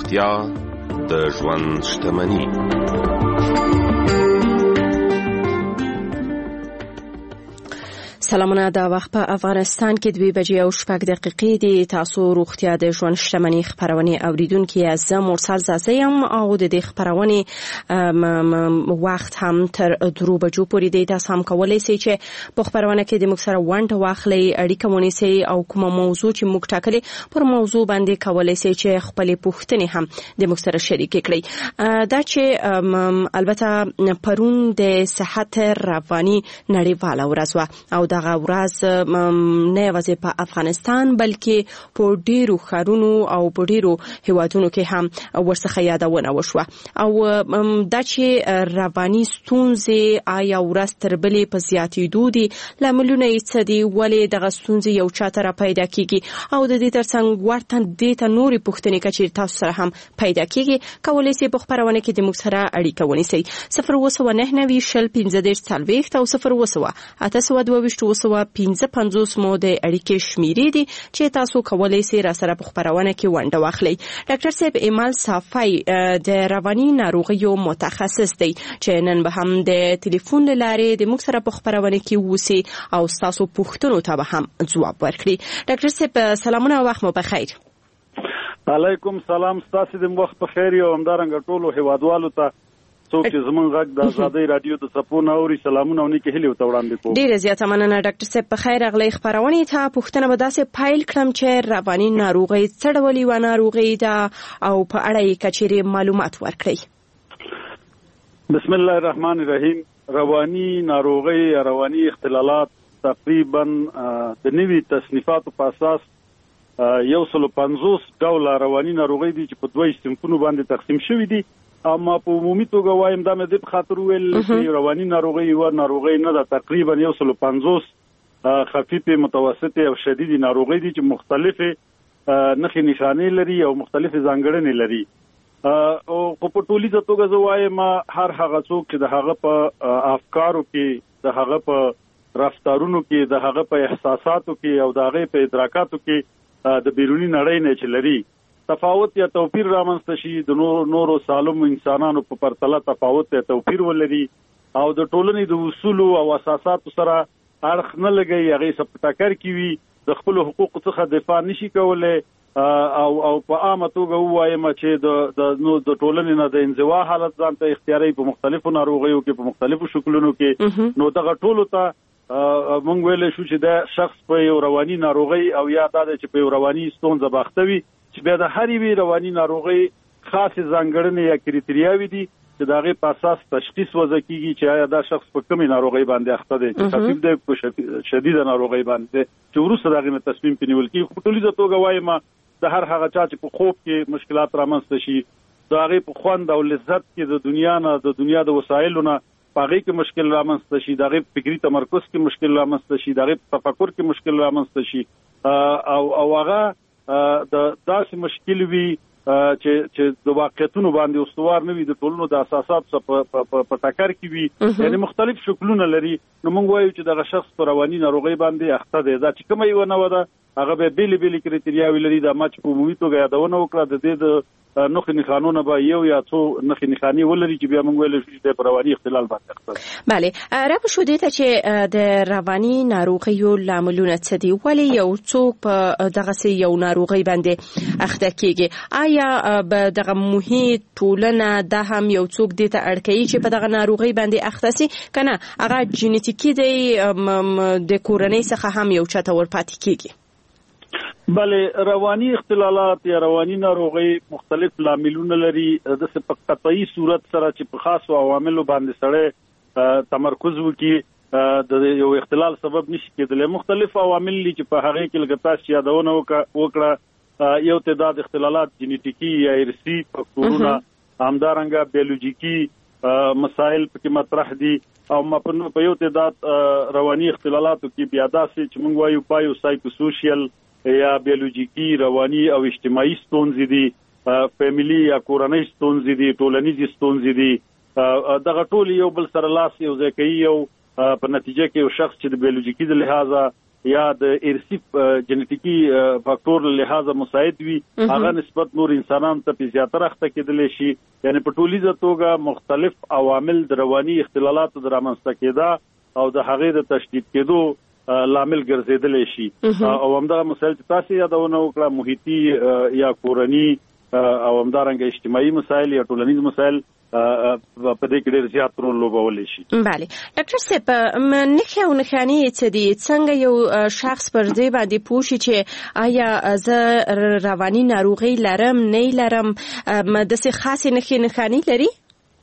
روغتیا د ژوند شتمني. سلامونه، دا وخت په افغانستان کې 2:06 دي. تاسو روغتیا د ژوند شتمني خبرونه اوریدونکو اعظم مرسل زازیم او د دې خبرونه وخت هم تر 2 بجو پورې دی. تاسو هم کولای شئ چې په خبرونه کې د موږ سره ونډه واخلئ، اړیکه ونیسئ او کومه موضوع چې موږ ټاکلې پر موضوع باندې کولای شئ چې خپل پوښتنې هم د موږ سره شریک کړئ. دا چې البته پرون د صحت رواني نړیواله ورځ و او دغه ورځ نه یوازې په افغانستان بلکې په ډیرو ښارونو او په ډیرو هیوادونو کې هم ورڅخه یادونه وشوه. او دا چې رواني ستونزې آیا ورځ تر بلې په زیاتېدو دي، لاملونه یې څه دي، ولې دغه ستونزې یو چاته را پیدا کیږي او د دې ترڅنګ ورته دې ته نورې پوښتنې چې تاسو سره هم پیدا کیږي، کولای شئ په خبرونه کې د موږ سره اړیکه ونیسئ. 02990 شل 15 او 02825 مو د اړیکې شمیرې دي چې تاسو کولای شئ را سره په خبرونه کې ونډه واخلئ. ډاکټر صاحب ایمال صافی د رواني ناروغیو متخصص دی چې نن به هم د ټلیفون لارې د موږ سره په خبرونه کې وسی او تاسو پوښتنو ته به هم ځواب ورکړي. ډاکټر صاحب سلامونه او وخت مو بخیر. علیکم سلام، تاسو د وخت په خیر او همدارنګ ټولو هیوادوالو ته څوک چې زمونږ غږ د آزادۍ رادیو د صفونه اوري سلامونه او نیکه هیلې ورته وړاندې کوم. ډیره زیاته مننه ډاکټر صاحب. په خیر راغلی. خبرونه ته پوښتنه به داسې پایل کړم چې رواني ناروغي څه ډول یوه ناروغي ده او په اړه یې کچېرې معلومات ورکړئ. بسم الله الرحمن الرحیم. رواني ناروغي رواني اختلالات تقریبا د نوي تصنیفاتو په اساس 150 ډوله رواني ناروغي دي چې په دوه صنفونو باندې تقسیم شوي دي. اما په عمومي توګه وایم دا مې د خاطر ویل چې رواني ناروغي یو ناروغي نه ده، تقریبا 150 خفیفه متوسطه او شدیدي ناروغي دي چې مختلفه نښې نښانې لري او مختلفه ځانګړنې لري. او په ټولیزه توګه زه وایم هر هغه څوک چې د هغه په افکارو کې، د هغه په رفتارونو کې، د هغه په احساساتو کې او د هغه په ادراکاتو کې د بیرونی نړۍ نه چلري تفاوت یا توپیر رامنځته شي، د نورو سالم انسانانو په پرتله تفاوت یا توپیر ولري او د ټولنې د اصول او اساساتو سره اړخ نه لګي، هغه څه ټکر کوي، د خپل حقوقو څخه دفاع نشي کولای او په عامه توګه وایم چې د ټولنې نه د انزوا حالت ځان ته اختیاري په مختلفو ناروغیو کې، په مختلفو شکلونو کې. نو دغه ټولو ته مونږ ویل شو چې دا شخص په یو رواني ناروغي او یا دا چې په یو رواني ستونزه باختوي چې بیا د هر یوې رواني ناروغي خاصه ځانګړنې یا کریټریاوي دي چې دا غي په اساس تشخیص وځي کیږي چې آیا دا شخص په کومه ناروغي باندې اخته دی، چې خفیف دی په شدیده ناروغي باندې، چې وروسته دا غي تصمیم پنیول کیږي. په ټولیزه توګه وایم د هر هغه چا چې په خوب کې مشکلات رامنځته شي، دا غي په خوند او لذت کې د دنیا نه، د دنیا د وسایلو نه پاغي کې مشکل رامنځته شي، دا غي فکری تمرکز کې مشکل رامنځته شي، دا غي تفکر کې مشکل رامنځته شي او هغه د داسې مشکل وي چې د واقعیتونو باندې استوار نه وي، د ټولنو د اساساتو په ټکر کې وي، یعنی مختلف شکلونه لري. نو موږ وایو چې دغه شخص په رواني ناروغي باندې اخته دی. دا چې کومه یو نه وده هغه به بیلې کریټریاوي لري. دا ما چې په عمومي توګه یادونه وکړه د دې د نښې نښانونه به یو یا څو نښې نښانې ولري چې بیا موږ ویل چې په رواني اختلال باندې اخته دی. بله، را شو دې ته چې د رواني ناروغیو لاملونه څه دي، ولې یو څوک په دغه یو ناروغي باندې اخته کیږي؟ آیا به دغه محیط ټولنه دا هم یو څوک دې ته اړ کوي چې په دغه ناروغي باندې اخته سي کنه هغه جینیټیکي دی د کورنۍ څخه هم یو چاته ورپاتې کیږي؟ بله، رواني اختلالات یا رواني ناروغي مختلف لاملونه لري. د څه په قطعي صورت سره چې په خاصو عواملو باندې سره تمرکز وکړي د یو اختلال سبب نشي کېدلی. مختلف عوامل دي چې په هغه کې لږ تاسو یادونه وکړه. یو تعداد اختلالات جینیټیکي یا ارثي فاکتورونه، همدارنګه بیولوژیکي مسائل پکې مطرح دي او په یو تعداد رواني اختلالاتو کې بیا داسې چې موږ وایو بایو سایکوسوشل یا بیولوژیکي رواني او اجتماعي ستونزې دي، فیملی یا کورنۍ ستونزې دي، ټولنیزې ستونزې دي. دغه ټول یو بل سره لاس یو ځای کوي او په نتیجه کې یو شخص چې د بیولوژیکي لحاظه یا د ارثي جنټیکي فاکټور له لحاظه مساعد وي هغه نسبت نور انسانانو ته په زیاتره اخته کېدل شي. یعنی په ټولیزه توګه مختلف عوامل د رواني اختلالاتو د رامنځته کېدا او د هغې د تشدید کېدو لامل ګرځیدل شي. او همدغه مسایل چې تاسو یادونه وکړه محیطي یا کورني او همدارنګه اجتماعي مسایل یا ټولنیز مسایل په دې کې ډېر زیات رول لوبولی شي. بله ډاکټر صاحب نښې او نښانې څه دي؟ څنګه یو شخص پر دې باندې پوه شي چې آیا زه رواني ناروغي لرم نه لرم؟ داسې خاصې نښې نښانې لري؟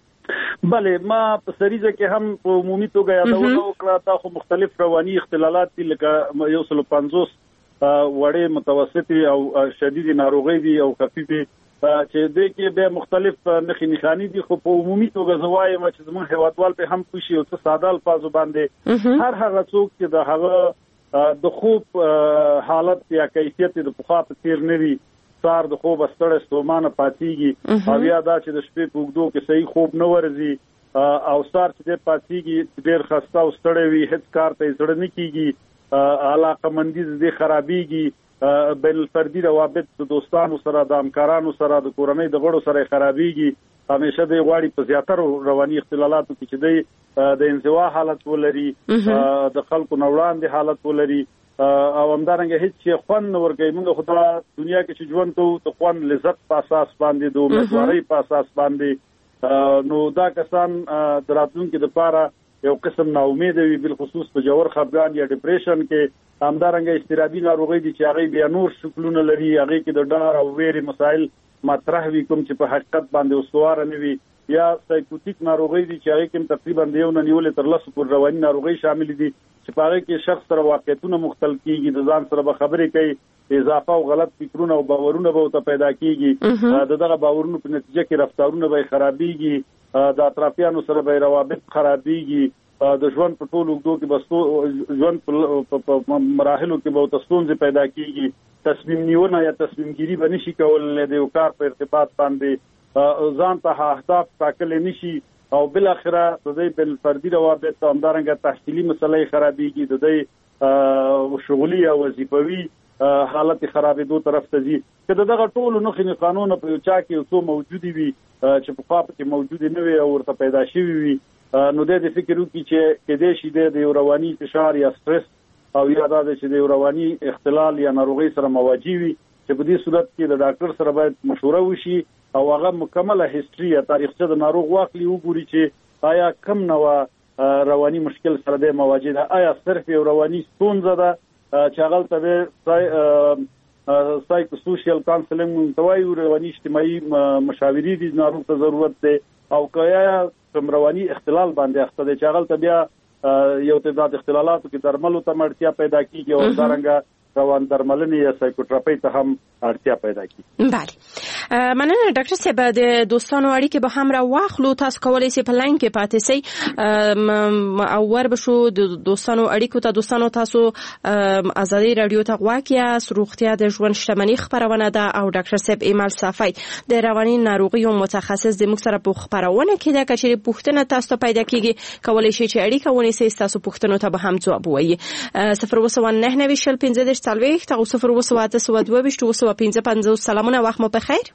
بله ما په سریزه کې هم په عمومي توګه یادونه وکړه. دا خو مختلف رواني اختلالات دي لکه 150 وړې متوسطي او شدید ناروغي دي او خفيفي چې د کې به مختلف نښې نښانې دي. خو په عمومي توګه زوایم چې زموږ هیوادوال په هم پوښي او څه ساده الفاظو باندې هر هغه څوک چې د هغه د خوب حالت یا کیفیت د پخوا په څیر نه وي، سار د خوب ستړی ستومانه پاتېږي او یا دا چې د شپې په اوږدو کې صحیح خوب نه ورځي او سار چې پاتېږي ډېر خسته او ستړی وي، هیڅ کار ته زړه نه کېږي، علاقمندي دې خرابېږي، بین الفردي روابط د دوستانو سره د همکارانو سره د کورنۍ د غړو سره خرابېږي، همیشه د غواړي په زیاتره رواني اختلالاتو کې چې د انزوا حالت ولري، د خلکو نوړاندې حالت ولري او همدارنګه هیڅ شي خوند نه ورګي. موږ خو د دنیا کې چې ژوند کوو د خوند لذت په اساس باندې د امیدوارۍ په اساس باندې، نو دا کسان د راتلونکي لپاره یو قسم نا امید وي، بل خصوص په جوړ خفګان یا ډیپریشن کې. همدارنګه استرابي ناروغي دي چې هغه بیا نور شکلونه لري، هغه کې د ډار او ویرې مسایل مطرح وي کوم چې په حقیقت باندې استوار نه وي، یا سایکوټیک ناروغي دي چې هغه کې تقریبا د یو نه نیولې تر 10 پورې رواني ناروغي شامل دي چې په هغه کې شخص سره واقعیتونه مختلف کیږي، د ځان سره به خبرې کوي، اضافه او غلط فکرونه او باورونه به ته پیدا کیږي، دغه باورونو په نتیجه کې رفتارونه به خرابېږي، د اطرافیانو سره به روابط خرابېږي، د ژوند په ټولو اوږدو کې به ژوند په مراحلو کې به ستونزې پیدا کیږي، تصمیم نیونه یا تصمیم ګیري به نشي کولی، د یو کار په ارتباط باندې ځان ته اهداف ټاکلی نشي، او بل اخره د دې بل فردي روابط او همدارنګه تحصیلي مسلې خرابېږي، د دې شغلي او وظیفوي حالت خرابېدو طرف ته ځي. که دغه ټولو نښې قانون په یو چا کې یو څو موجودي وي چې په خوا کې موجود نه وي او ورته پیدا شوي وي، نو د فکر وکړي چې کېدای شي د یو رواني فشار یا سټرس او یا دا چې د یو رواني اختلال یا ناروغي سره مواجه وي، چې په دې صورت کې د ډاکټر سره باید مشوره وشي او هغه مکمله هیستوري یا تاریخچه د ناروغ واخلي، وګوري چې آیا کم نوع رواني مشکل سره د مواجه ده، آیا صرف یو رواني ستونزه ده چې هغه ته سایکو سوشل کانسلینګ توایو، رواني اجتماعي مشاوري دي ناروغ ته ضرورت ده، او کیا کوم رواني اختلال باندې اخته دي چې هغه ته بیا یو تعداد اختلالاتو کې درملو ته اړتیا پیدا کیږي او دارنګه روان درملنې یا سایکوتراپي ته هم اړتیا پیدا کیږي. بله مننه ډاکټر صاحب، د دوستانو اړیکې به هم را واخلو، تاسو کولای شئ په لاین کې پاتې شئ او وربشو د دوستانو اړیکو ته. دوستانو تاسو ازادي رادیو ته غواړئ یا روغتیا د ژوند شتمنۍ خبرونه ده او ډاکټر صاحب ایمل صافی د رواني ناروغیو متخصص د موږ سره په خبرونه کې ده. کچېرې پوښتنه تاسو ته پیدا کیږي کولای شئ چې اړیکه ونیسئ، تاسو پوښتنو ته به هم ځواب ووایي. 029 سلويخت او 0 سلامونه، وخت مو بخیر.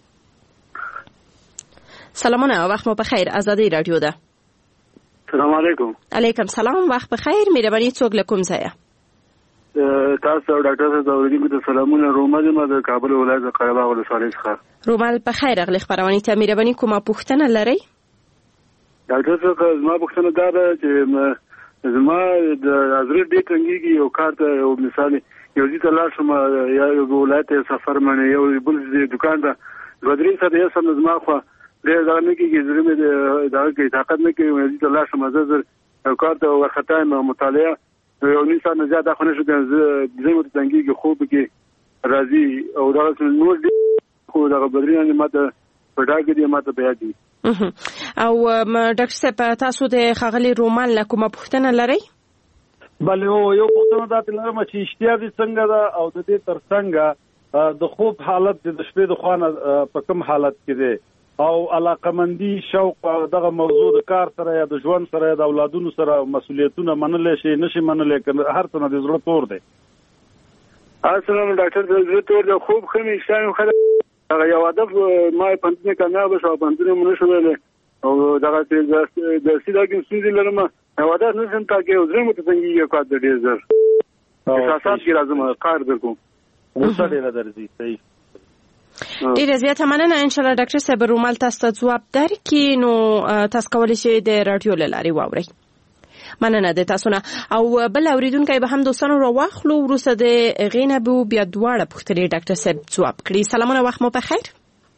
سلامونه، وخت مو بخیر. آزادی رادیو ده. السلام علیکم. علیکم سلام، وخت بخیر. مهرباني څوک له کوم ځای؟ تاسو ډاکټر صاحب اوریدونکو ته سلامونه. رومال ما د کابل ولایت قره باغ ولسوالۍ څخه. رومال بخیر، غلی خبرونه ته مهرباني کومه پوښتنه لرئ؟ ډاکټر صاحب زما پوښتنه دا ده چې زما د ازرې ډېر تنګيږي، یو کار ته یو مثال یو ځای ته لاړ شم یا یو ولایت سفر منه یو بل دکان ته بدري سره یې سم زما خو ډېر دا نه کېږي، زړه مې دا کې طاقت نه کوي، یو ځای ته لاړ شم زه یو کار ته ورخته مطالعه یو نیم ساعت نه زیات خو نه شو ځای مو تنګيږي، خوب کې راځي او دا نور خو دا بدري نه ماته په ډاګه دي ماته بیا دي. او ډاکټر صاحب تاسو د خغلی رومان له کومه پوښتنه لرئ؟ بله یو پوښتنه دا لرم چې اشتیا دي څنګه ده او د دې ترڅنګ د خوب حالت د شپې د خوانه په کوم حالت کې ده، او علاقمندي شوق دغه موضوع د کار سره یا د ژوند سره د اولادونو سره مسؤلیتونه منل شي نشي منل کنه هر څه نه د زړه تور دی. السلام ډاکټر د زړه تور د خوب خمي شایم خلک هغه یو هدف ما پنځه کامیاب شو پنځه مونږ شو او دغه د سیداګین سوزي لرم او دا نه سم تا کې زړه مت څنګه یو کار د ډیر زر احساسات کې لازم کار درکو وسه ډیر درځي صحیح. ډیره زیاته مننه. ان شاء الله ډاکټر صاحب رومال تاسو ته ځواب درکړي نو تاسو کولی شئ د رادیو له لارې واورئ. مننه د تاسو نه. او بل اوریدونکو به هم دوستانو راواخلو وروسته د غینه بو بیا دواړه پوښتنې ډاکټر صاحب ځواب کړي. سلامونه وخت مو بخیر.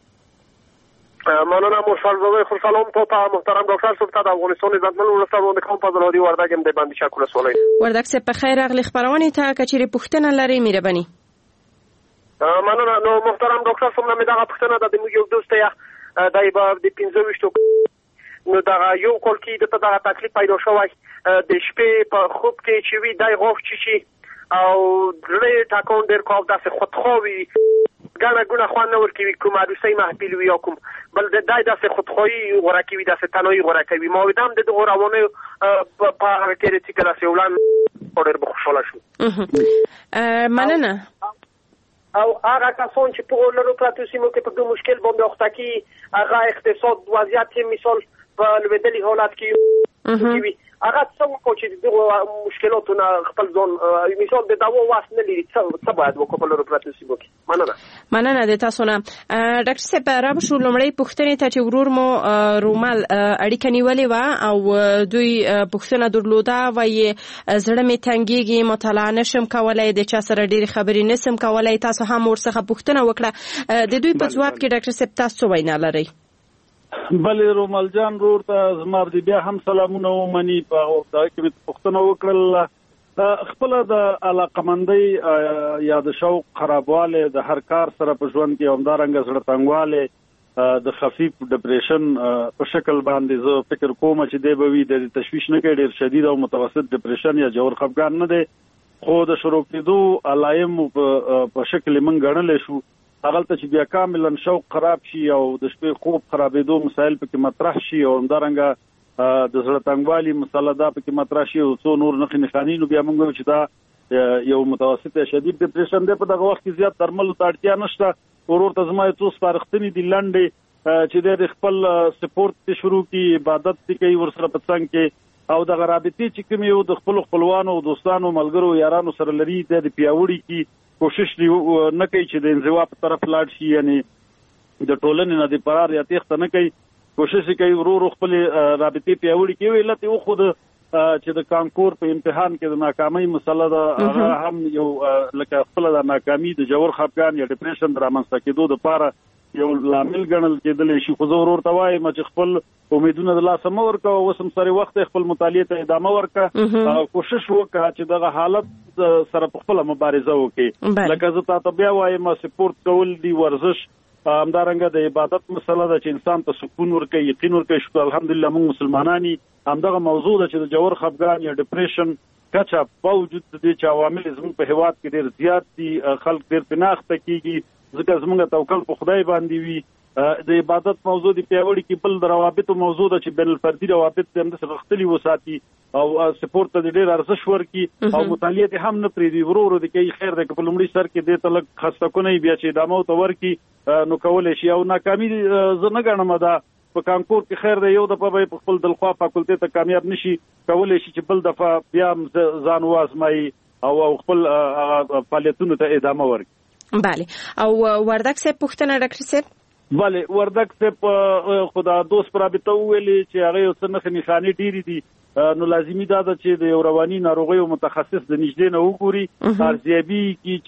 مننه مشالزوی خو سلام ته محترم ډاکټر صاحب ته د افغانستان عزتمن ولسمشر کوم په رادیو وردګ د باندې شکر سوالای وردګ صاحب په خیر اغلی خبرونه ته کچېری پوښتنه لري مهرباني. مننه. نو محترم ډاکټر صاحب مې دا پوښتنه د موږ یو دوست یا دای په د 15 نو دا یو کول کې د دغه تکلیف پیدا شوی د شپې په خوب کې چې وی دای غوښ چی او درې ټاکون ډیر کوو داسې خودخوي ګانا ګونه خوان نور کې کوم عروسي محفل وی کوم بل د دای داسې خودخوي غوړه کې وی داسې تنوي غوړه کوي ما ودام د غوړاونه په هغه کې چې کله سیولان اورر بخښول شو. مننه. او هغه کسان چې په لوروپلاتوسیمو کې په مشکل باندې وخت کې هغه اقتصاد وضعیت مثال په لویدلی حالت کې وي هغه څنګه کوچې د مشکلاتونو خپل ځون مثال د داو واسه نه لري څه باید وکړو په لوروپلاتوسیمو کې. مننه د تاسو نه. ډاکټر صاحب را شو لمړی پوښتنې ته چې ورور مو رومال اړیکه نیولې و او دوی پوښتنه درلوده وایي زړه می تنګيږي مطالعه نشم کولای د چا سره ډېری خبرې نسم کولای. تاسو هم ورڅخه پوښتنه وکړه د دوی په جواب کې ډاکټر صاحب تاسو وینا لرئ. بلې رومال جان رور ته زما د بیا هم سلامونه ومني په دا کې پوښتنه وکړل خپل د علاقمندۍ یا د شوق خرابواله د هر کار سره په ژوند کې همدارنګ زړه تنګواله د خفیف ډیپریشن په شکل باندې زه فکر کوم چې دی به وي د تشویش نه کې ډیر شدید او متوسط ډیپریشن یا جوړ خفګان نه دی خو د شروع کېدو علائم په شکل من غنل شو هغه ته چې بیا کاملا شوق خراب شي او د شپې خوب خرابېدو مسایل پکې مطرح شي او همدارنګه د زړه تنګوالي مسله دا پکې مطرح شي او څو نور نښې نښانې نو بیا موږ چې دا یو متوسط شدید ډیپریشن دی په دغه وخت کې زیات درملو ته اړتیا نشته. ورور ته زما څو سپارښتنې دي لنډې چې د خپل سپورت شروع کی عبادت کوي ورسره په څنګ کې او د غرابتي چې کوم یو د خپل خپلوانو او دوستانو ملګرو یارانو سره لري د پیاوړي کی کوشش نه کوي چې د انزوا په طرف لاړ شي یعنی د ټولنې نه د فرار یا تېښته نه کوي کوشش کوي ورور خپل رابطې پیاوړي کوي لته خو د چې د کانکور په امتحان کې د ناکامۍ مسله ده هم یو لکه خپل د ناکامۍ د جوړ خفګان یا ډیپریشن رامنځته کېدو لپاره یو لامل ګڼل کېدل شي. خو زه ورور ته وایم چې خپل امیدونه د لاسه مه ورکوه اوس هم سره وخت خپل مطالعې ته ادامه ورکړه کوشش وکړه چې دغه حالت سره په خپله مبارزه وکړي. لکه زه تاته بیا وایم سپورت کول دي ورزش همدارنګه د عبادت مسله ده چې انسان ته سکون ورکوي یقین ورکوي. شکر الحمدلله موږ مسلمانانی همدغه موضوع ده چې د جوړ خفګان یا ډیپریشن کچا باوجود د دې چې عوامل زموږ په هیواد کې ډېر زیات دي خلک ډېر پناخته کیږي ځکه زموږ توکل په خدای باندې وي د عبادت موضوع دی پیاوړي کې بل د روابطو موضوع ده چې بین الفردي روابط هم د سختلي وساتي او سپورت ته ډېر ارزښ ورکړي او مطالعه هم نه پریدي ورور د کې خیر د په لومړي سر کې د تلک خسته کونی بیا چې ادامه تو ورکړي نو کول شي او ناکامي زه نه ګڼم دا په کانکور کې خیر دی یو د په خپل دلخوا فاکولټي ته کامیاب نشي کول شي چې بل دفعه بیا ځان وازمای او خپل فعالیتونو ته ادامه ورکړي. بله او وردګ صاحب پوښتنه ډاکټر صاحب. بله وردګ صاحب خدا دوست رابطه ویلي چې هغه یو څه نښې نښانې ډېرې دي نو لازمي دا ده چې د یو رواني ناروغیو متخصص د نږدې نه وګوري ارزیابي کړي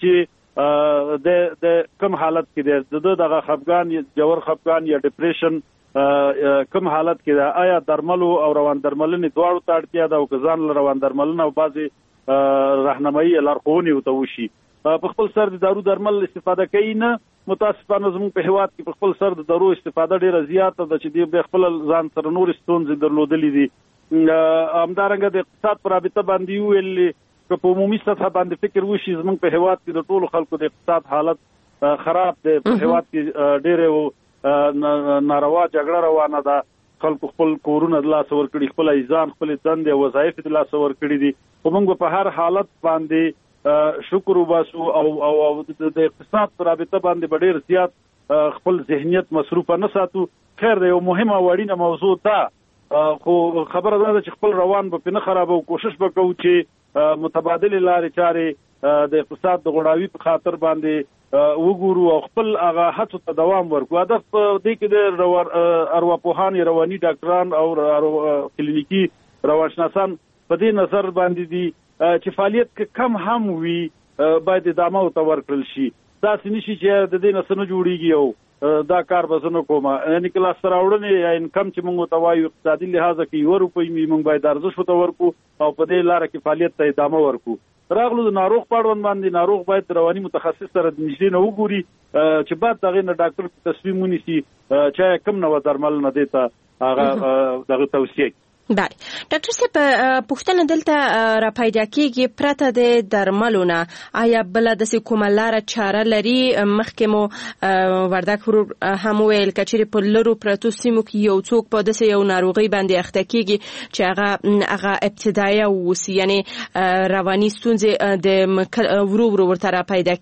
چې د کوم حالت کې دی دغه خفګان جوړ خفګان یا ډیپریشن کوم حالت کې ده آیا درملو او روان درملنې دواړو ته اړتیا ده او که ځان له روان درملنه او بعضې راهنمایي لارښوونې ورته وشي. په خپل سر د دارو درمل استفاده کوي نه متاسفانه زموږ په هیواد کې په خپل سر د دارو استفاده ډیره زیاته ده چې دی خپل ځان سره نور ستونزې درلودلې دي. همدارنګه د اقتصاد پر رابطه باندې ویل که په عمومي سطح باندې فکر وشي زموږ په هیواد کې د ټولو خلکو د اقتصاد حالت خراب دی په هیواد کې ډیره ناروا جګړه روانه ده، خلکو خپل کورونه د لاس ورکړي، خپل ایزان، خپل دندې او وظایف د لاس ورکړي دي. خو موږ په هر حالت باندې شکر وباسو او د اقتصاد پر رابطه باندې ډېر زیات خپل ذهنیت مصروف نه ساتو. خیر دی، یو مهمه وړینه موضوع ده، خو خبره ده چې خپل روان به نه خرابو، کوشش وکړو چې متبادل لارې چارې د اقتصاد د غړاوي په خاطر باندې وګورو او خپل هغه هڅو ته دوام ورکړو. هدف دې کې د ارواپوهان، رواني ډاکټران او کلینیکي روانشناسان په دې نظر باندې دي چې فعالیت کم هم وي باید ادامه ورته ورکړل شي. داسې نشي چې د دې نه څه نه جوړیږي او دا کار به زه نه کوم. یعنې که لاسته راوړنې یا انکم چې موږ ورته وایو اقتصادي لحاظه کې 1 روپۍ وي، موږ باید ارزښت ورته ورکړو او په دې لاره کې فعالیت ته ادامه ورکړو. راغلو د ناروغ په اړوند باندې، ناروغ باید رواني متخصص سره د نږدې نه وګوري چې بعد دغې نه ډاکټر تصمیم ونیسي چې کوم نوع درمل نه دی ته هغه دغه توصیه. بله ډاکټر صاحب، پوښتنه دلته را پیدا کیږي پرته د درملو نه آیا بل داسې کومه لاره چاره لري؟ مخکې مو وردک ورور هم ویل که چیرې په لرو پرتو سیمو کې یو څوک په داسې یو ناروغۍ باندې اخته کیږي چې هغه ابتدایه ووسي، یعنی رواني ستونزې د ورو ورته را پیدا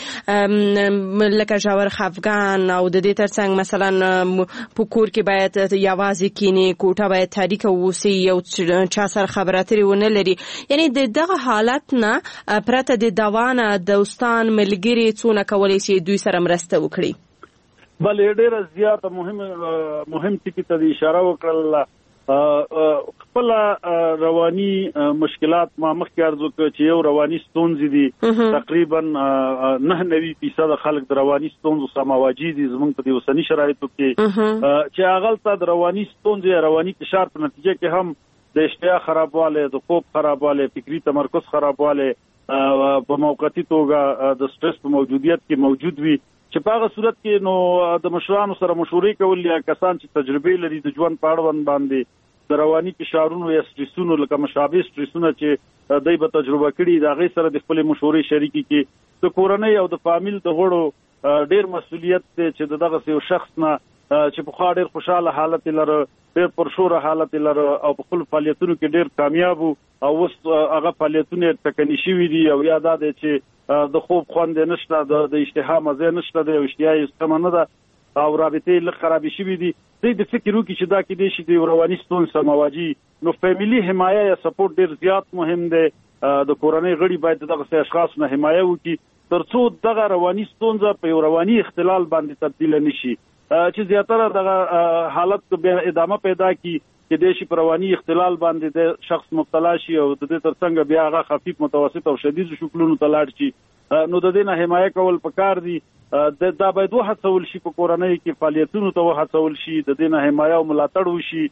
کیږي، لکه ژور خفګان او د دې ترڅنګ مثلا په کور کې باید یوازې کینی، کوټه باید تاریکه یو چا سره خبرې اترې ونه لري. یعنی د دغه حالت نه پرته د دوا نه دوستان، ملګري څونه کولی شي دوی سره مرسته وکړي؟ بلې ډېره زیاته مهم ټکي ته اشاره وکړله. خپل رواني مشکلات ما مخکې عرض وکړ چې یو رواني ستونزې دي، تقریبا 99% خلک د رواني ستونزو سره مواجه دي زموږ په دې اوسني شرایطو کې، چې هغه د رواني ستونزې، رواني فشار په نتیجه کې هم د اشتها خرابوالی، د خوب خرابوالی، فکري تمرکز خرابوالی په موقتي توګه د سټرس په موجودیت کې موجود وي، چې په هغه صورت کې نو د مشرانو سره مشورې کول یا کسان چې تجربه لري د ژوند په اړوند باندې د رواني فشارونو یا سټرسونو لکه مشابه سټرسونه چې دوی به تجربه کړي د هغې سره د خپلې مشورې شریکې کړي. د کورنۍ او د فامیل د غړو ډېر مسؤلیت دی چې د دغسې یو شخص نه چې پخوا ډېر خوشحاله حالت لره، ډېر پرشوره حالت لره او په خپل فعالیتونو کې ډېر کامیاب او اوس هغه فعالیتونه ټکني شوي دي او یا دا دی چې د خوب خوند نشته، د اشتها مزه نشته، د اشتها یې سمه نه ده او رابطې لږ خرابې شوي دي. دوی د فکر وکړي چې دا کېدای شي د رواني ستونزې سره مواجه. نو فیملي حمایه یا سپورټ ډېر زیات مهم دی. د کورنۍ غړي باید دغسې اشخاصو نه حمایه وکړي تر څو دغه رواني ستونزه په یو رواني اختلال باندې تبدیله نه شي، چې زیاتره دغه حالت بیا ادامه پیدا کړي چې د شي په رواني اختلال باندې د شخص مبتلا شي او د دې ترڅنګ بیا هغه خفیف، متوسط او شدید شکلونو ته لاړ شي. نو د دې نه حمایه کول پکار دي. دا باید وهڅول شي، په کورنۍ کې فعالیتونو ته وهڅول شي، د دې نه حمایه او ملاتړ وشي،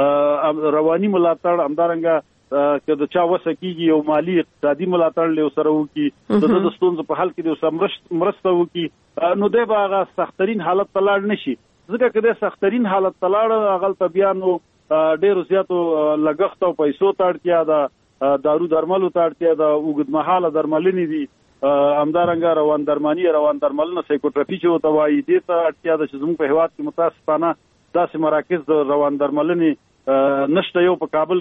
رواني ملاتړ، همدارنګه که د چا وسه کېږي یو مالي اقتصادي ملاتړ له سره وکړي، د ستونزو په حل کې د سره مرسته وکړي، نو دی به هغه سخترین حالت ته لاړ نه شي. ځکه که د سخترین حالت ته لاړ هغلته بیا نو ډېرو زیاتو لګښت او پیسو ته اړتیا ده، دارو درملو ته اړتیا ده، اوږدمهاله درملنې دي، همدارنګه روان درملنه سایکوتراپي چې ورته وایي دې ته اړتیا ده چې زموږ په هېواد کې متاسفانه داسې مراکز د روان درملنې نشته. یو په کابل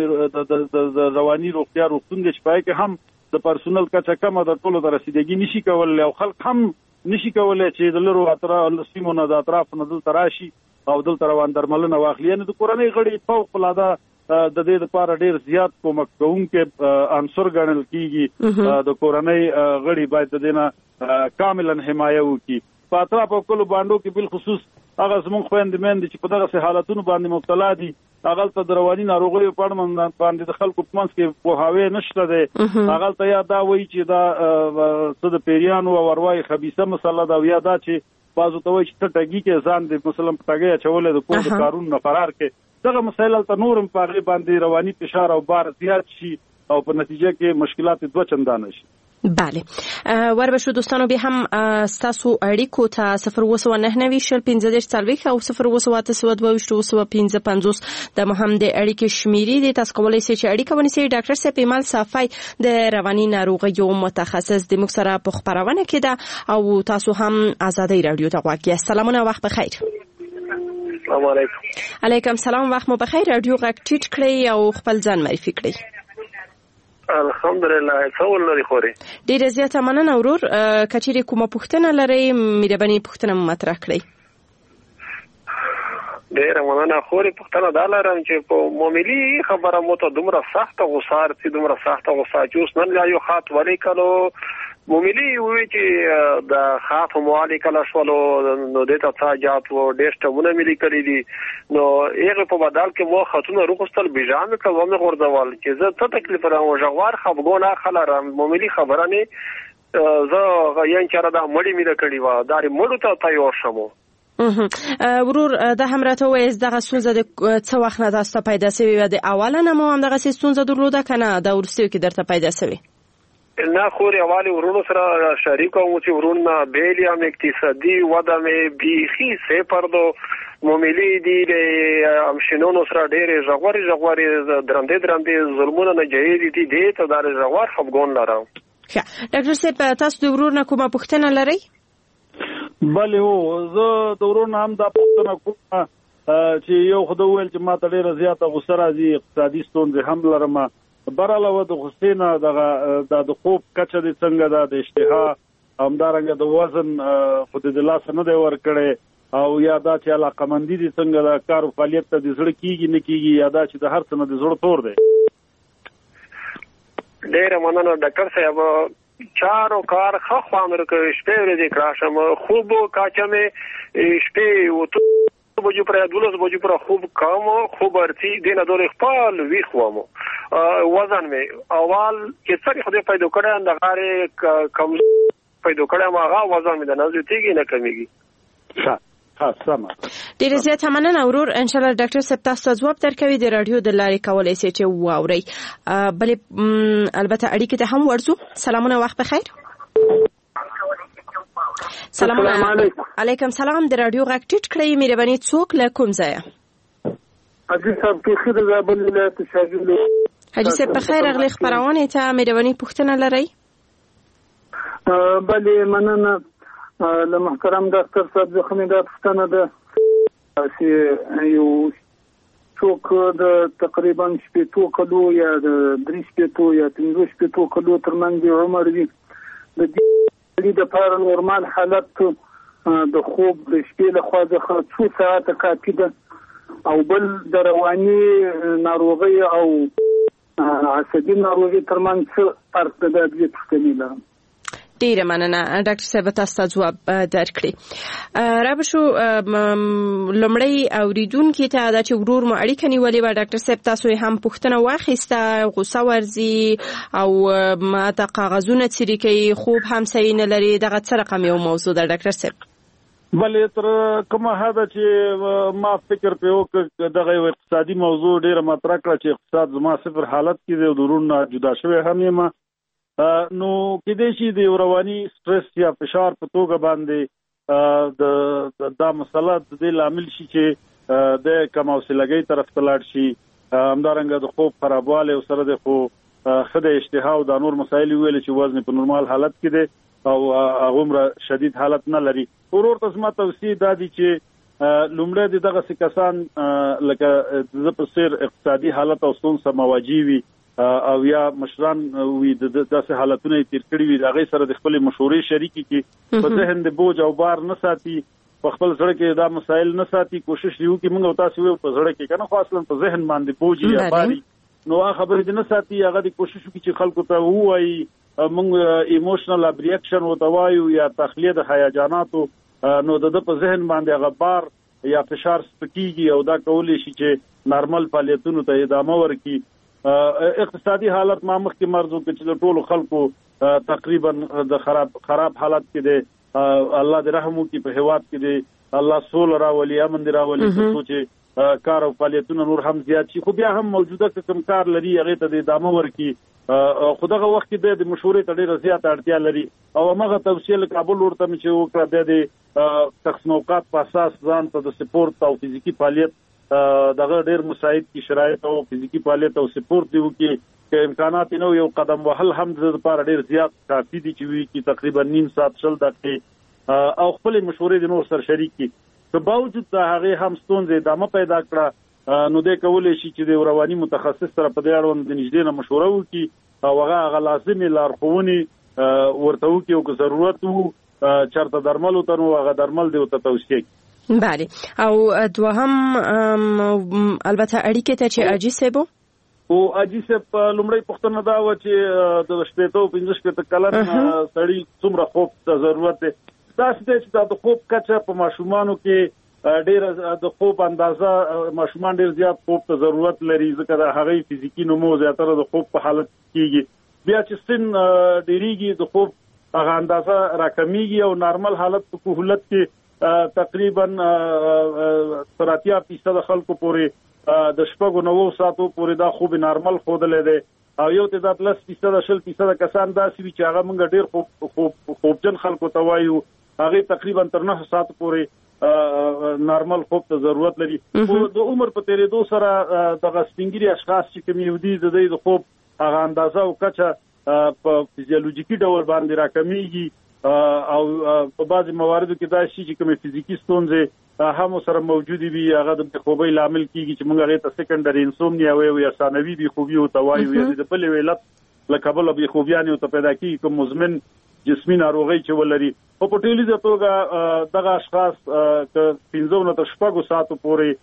کې د رواني روغتیا روغتون دی چې پای کې هم د پرسونل کچه کمه د ټولو ته رسیدګي نشي کولی او خلک هم نشي کولی چې د لرو سیمو نه د اطرافو نه دلته راشي او دلته روان درملنه واخلي. یعنې د کورنۍ غړي فوق العاده د دې لپاره ډېر زیات کومک کوونکي عنصر ګڼل کېږي. د کورنۍ غړي باید د دې نه کاملا حمایه وکړي. په اطرافو کلو بانډو کې بالخصوص هغه زموږ خویندې میندې چې په دغسې حالتونو باندې مبتلا دي، هغلته د رواني ناروغیو په اړه باندې د خلکو په منځ کې پوهاوی نشته دی. هغلته یا دا وایي چې دا څه د پیریانو او ارواحي خبیثه مسله ده او یا دا چې بعضو ته وایي چې ته ټګي کې ځان دې مثلا په ټګۍ اچولی د کور د کارونو نه فرار کې. دغه مسایل هلته نور هم په هغې باندې رواني فشار او بار زیات شي او په نتیجه کې مشکلات دوه چندانه شي. بله وربشو دوستانو به هم ستاسو اړیکو ته 029901540 او 029221550 د مهم د اړیکې شمیرې د تاسو کولای شئ چې اړیکه ونیسئ. ډاکټر صاحب ایمل صافی د رواني ناروغیو متخصص د موږ سره په خبرونه کې ده او تاسو هم آزادۍ رادیو ته غواړئ. سلامونه وخت بخیر. السلام علیکم. علیکم سلام وخت مو بخیر. رادیو غږ ټیټ کړئ او خپل ځان معرفي کړئ. الحمدلله څول لري خوري. ډیره زیاته مننه ورور. کچېرې کومه پوښتنه لرئ مهرباني پوښتنه مطرح کړئ. ډیره مننه خوري. پوښتنه دا لرم چې په معاملې خبره مو ته دومره سخت غوسار چې دومره سخت غوسه چې اوس نن یو خاط ولې کلو معاملې وی چې د خاط موالي کله شولو نو دته تاجات و ډېشتونه ملي کړی دي نو هغه په بدل کې مو خاتون روغستل بيجام کوم غوړدوال چې زه ته تکلیف راو جوار خبګونه خلرم معاملې خبره نه زه یان چر دا مړی مې کړی و دا مړو ته تیار شمو. ورور دا هم راته وایي دغه ستونزه د څه وخت نه تاسو پیدا شوی و د اوله نه مو هم دغه ستونزه درلوده کنه دا ورسته کې درته پیدا شوی؟ نه خوري اوالی ورونو سره شریک او چې ورونه بیلی هم اقتصادي وده مې بیخي سپردو معاملې دي هم شنونو سره ډېرې ژغوري درندې ظلمونه نه جهیدي دي ته دا ژغور خپګون لرم. ډاکټر صاحب تاسو د ورور نه کومه پوښتنه لرئ؟ بله هو زه د ورور نه هم دا پوښتنه کوم چې یو خدای ویل چې ما ته ډېره زیاته غوسه راځي اقتصادي ستونزې هم لرم براله د حسینه د خوب کچه د څنګه د اشتها همدارنګه د وزن خود د لاس نه دی ور کړي او یا دا چې علاقمندي دي څنګه د کار فعالیت ته د زړه کیږي نه کیږي یا دا چې د هر څه نه د زړه تور دی. ډېر مننه ډاکټر صاحب. چارو کار خو امر کوي شپې ورځې کراشم خوب کاچمه شپې وته بجو پر 12 بجو پر خوب کم خوب ارتي دینه دور خپل وی خومو وزن می اول چې څنګه خدای پیدا کړی د غاره کم پیدا کړی ما وزن می د نزدیکی نه کمیږي. سم. ډیره زیاته مننه ورور. ان شاء الله ډاکټر صاحب تاسو ځواب درکوي د رادیو د لارې کولای شئ چې واورئ. بلې البته اړیکې ته هم ورځو. سلامونه وخت بخیر. سلام علیکم. سلام د رادیو غږ ټیټ کړئ مهرباني. څوک له کوم ځای؟ حاجی صاحب په خیر زابل ولایت شاجل. حاجی صاحب په خیر اغلی خبرونه ته مهرباني پوښتنه لرئ؟ بله مننه له محترم ډاکټر صاحب ځخنه دا پوښتنه ده چې یو څوک د تقریبا 8 کلو یا د 3 یا 5 کلو ترمنځ عمر وي د دې لپاره نورمال حالت د خوب د شپې له خوا څخه 2 ساعته کافي ده او بل د رواني ناروغي او عصبي ناروغي ترمنځ فرق ده. د دې پوښتنې لرم. ډیره مننه ډاکټر صاحب تاسو ته ځواب درکړي. رابشو لمړی اوریدونکو ته دا چې ورور مو اړیکه نیولې و ډاکټر صاحب تاسو هم پوښتنه واخیسته غوسه ورزي او ماته کاغذونه چیرې کوي خوب هم صحیح نه لري دغه څه رقم یو موضوع ده ډاکټر صاحب؟ بلې تر کومه حدا چې ما فکر په وکړ دغه اقتصادي موضوع ډیره مطرح کړه چې اقتصاد زما صفر حالت کې د ورونو جدا شوی هم یم نو کېدې شي د رواني سټرس یا فشار په توګه باندې دا مسله د لامل شي چې د کم حوصلګۍ طرف ته لاړ شي همدارنګه د خوب خرابواله او سره د خو خده اشتها او د نور مسایل ویل چې وزن په نورمال حالت کې دی او عمر شدید حالت نه لري. ورور تاسو ما توصیه دادی چې لومړی دغه کسان لکه د پسیر اقتصادي حالت او ستونزې مواجه وي او یا مشران وي د داسې حالتونو تیر کړی وي هغه سره د خپل مشورې شریکي کې په ذهن د بوج او بار نه ساتي په خپل سره کې دا مسایل نه ساتي کوشش یو کې موږ تاسو په سره کې کنه خو اصلا په ذهن باندې بوج یا باري نو خبرې نه ساتي هغه د کوشش وکړي چې خلکو ته وایي موږ ایموشنل ابریکشن وتوایو یا تخلیه د هیجاناتو نو د په ذهن باندې هغه بار یا فشار سپکیږي او دا کولی شي چې نارمل فعالیتونو ته ادامه ورکړي. اقتصادي حالت ما مخکې مرزو کې چې ټول خلکو تقریبا د خراب حالت کې دي الله دې رحم وکړي په هواد کې دي الله سول راولي امن دې راولي چې کار او فعالیتونه نور هم زیات شي خو بیا هم موجوده کوم کار لري هغه ته د ادامه ورکړي خدغه وخت کې د مشورې ته ډېر زیات اړتیا لري او هغه توصیه کابل ورته چې وکړه د تخصصات په اساس ځان ته د سپورت او فزیکی فعالیت دغه ډېر مساعد کی شرایط او فزیکی فعالیت او سپورت دیو کې امکانات نو یو قدم وهل هم د لپاره ډېر زیات کافي دي چې وی کی تقریبا 9 ساعت شل دقیقې او خپل مشورې د نور سره شریک کی په باوجود د هغه هم ستونزې دمه پیدا کړه نو د کولې شي چې د رواني متخصص سره په دې اړوند د نږدې نه مشوره وکړي او هغه لازمي لارښوونې ورته وکړي او ضرورت وو چرته درمل وتنو هغه درمل دی او ته توصیه. بله او دوهم البته اړیکه ته چې اجي سبو او اجي سب لومړی پښتنه دا و چې د شپېتو 15 کلن سړی څومره خوب ته ضرورت دی دا چې د خوب کچه په ماشومانو کې ډېر د خوب اندازه ماشومان ډېر زیات خوب ته ضرورت لري ځکه د هغه فزیکی نمو زیاتره د خوب په حالت کېږي بیا چې سن ډېریږي د خوب هغه اندازه راکمیږي او نارمل حالت په کهولت کې تقریبا 30% خلکو پورې د شپږو 9 ساعتو پورې دا خوب نارمل خودلې ده او یو تعداد 10% کسان داسې وي چې هغه موږ ډېر خوبجن خلکو ته وایو هغه تقریبا تر 9 ساعت پورې نارمل خوب ته ضرورت لري او د عمر په تیریدو سره د غسپینګری اشخاص چې کوم یو دي د خوب هغه اندازه او کچه په فزیولوژیکي ډول باندې راکمیږي او په بعضي مواردو کې دا شي چې کوم فزیکی ستونزې هم سره موجود وي هغه د خوبۍ لامل کیږي چې موږ هغه ته سیکنډري انسومنیا وایو یا ثانوي بي خوبي او توایو یا د بل ویلت لکه بل بي خوبيان او ته پیدا کیږي کوم مزمن جسمي ناروغي چې ولري په پټیلیزه توګه دغه اشخاص ک 15 نه تر 6 ساعتو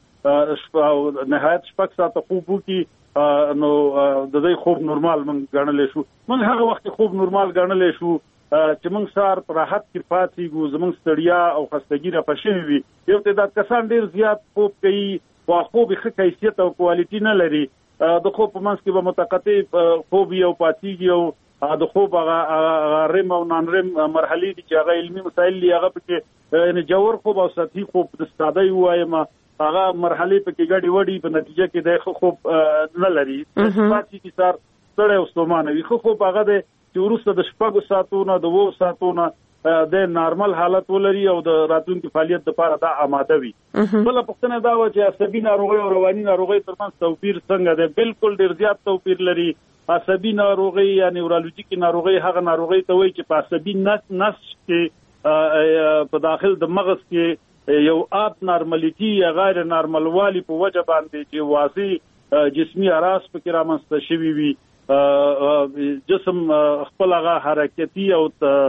پورې نهایت 6 ساعت خوب وکي نو د دې خوب نورمال موږ غنلې شو موږ هغه وخت خوب نورمال غنلې شو چې موږ سار پر راحت کې پاتې ګو زموږ ستړیا او خستګي را پښې وي یو تعداد کسان ډېر زیات خوب کوي او خوب ښه کیفیت او کوالټي نه لري د خوب په منځ کې به متقطع خوب یو پاتېږي او د خوب هغه رم او نان رم مرحلې دي چې هغه علمي مسایل دي هغه پکې یعنی جوړ خوب او سطحي خوب د ساده وایم هغه مرحلې پکې ګډي وډي په نتیجه کې د خوب نه لري پاتې کی سار ستړی او ستومانه وي خوب هغه د چې ورسته د 6 ساعتونو د 2 ساعتونو د نارمل حالت ولري او د راتلونکي فعالیت لپاره دا آماده وي بل پښتنه دا و چې عصبي ناروغي او رواني ناروغي ترمنځ توپیر څنګه ده بالکل ډیر زیات توپیر لري عصبي ناروغي یا نیورولوژیکي ناروغي هغه ناروغي ته وایي چې په عصبي نسج کې په داخل د مغز کې یو اب نارماليتي یا غیر نارملوالي په وجه باندې چې واضح جسمي اراس په کې رامنځته شوي وي جسم خپل هغه حرکتي او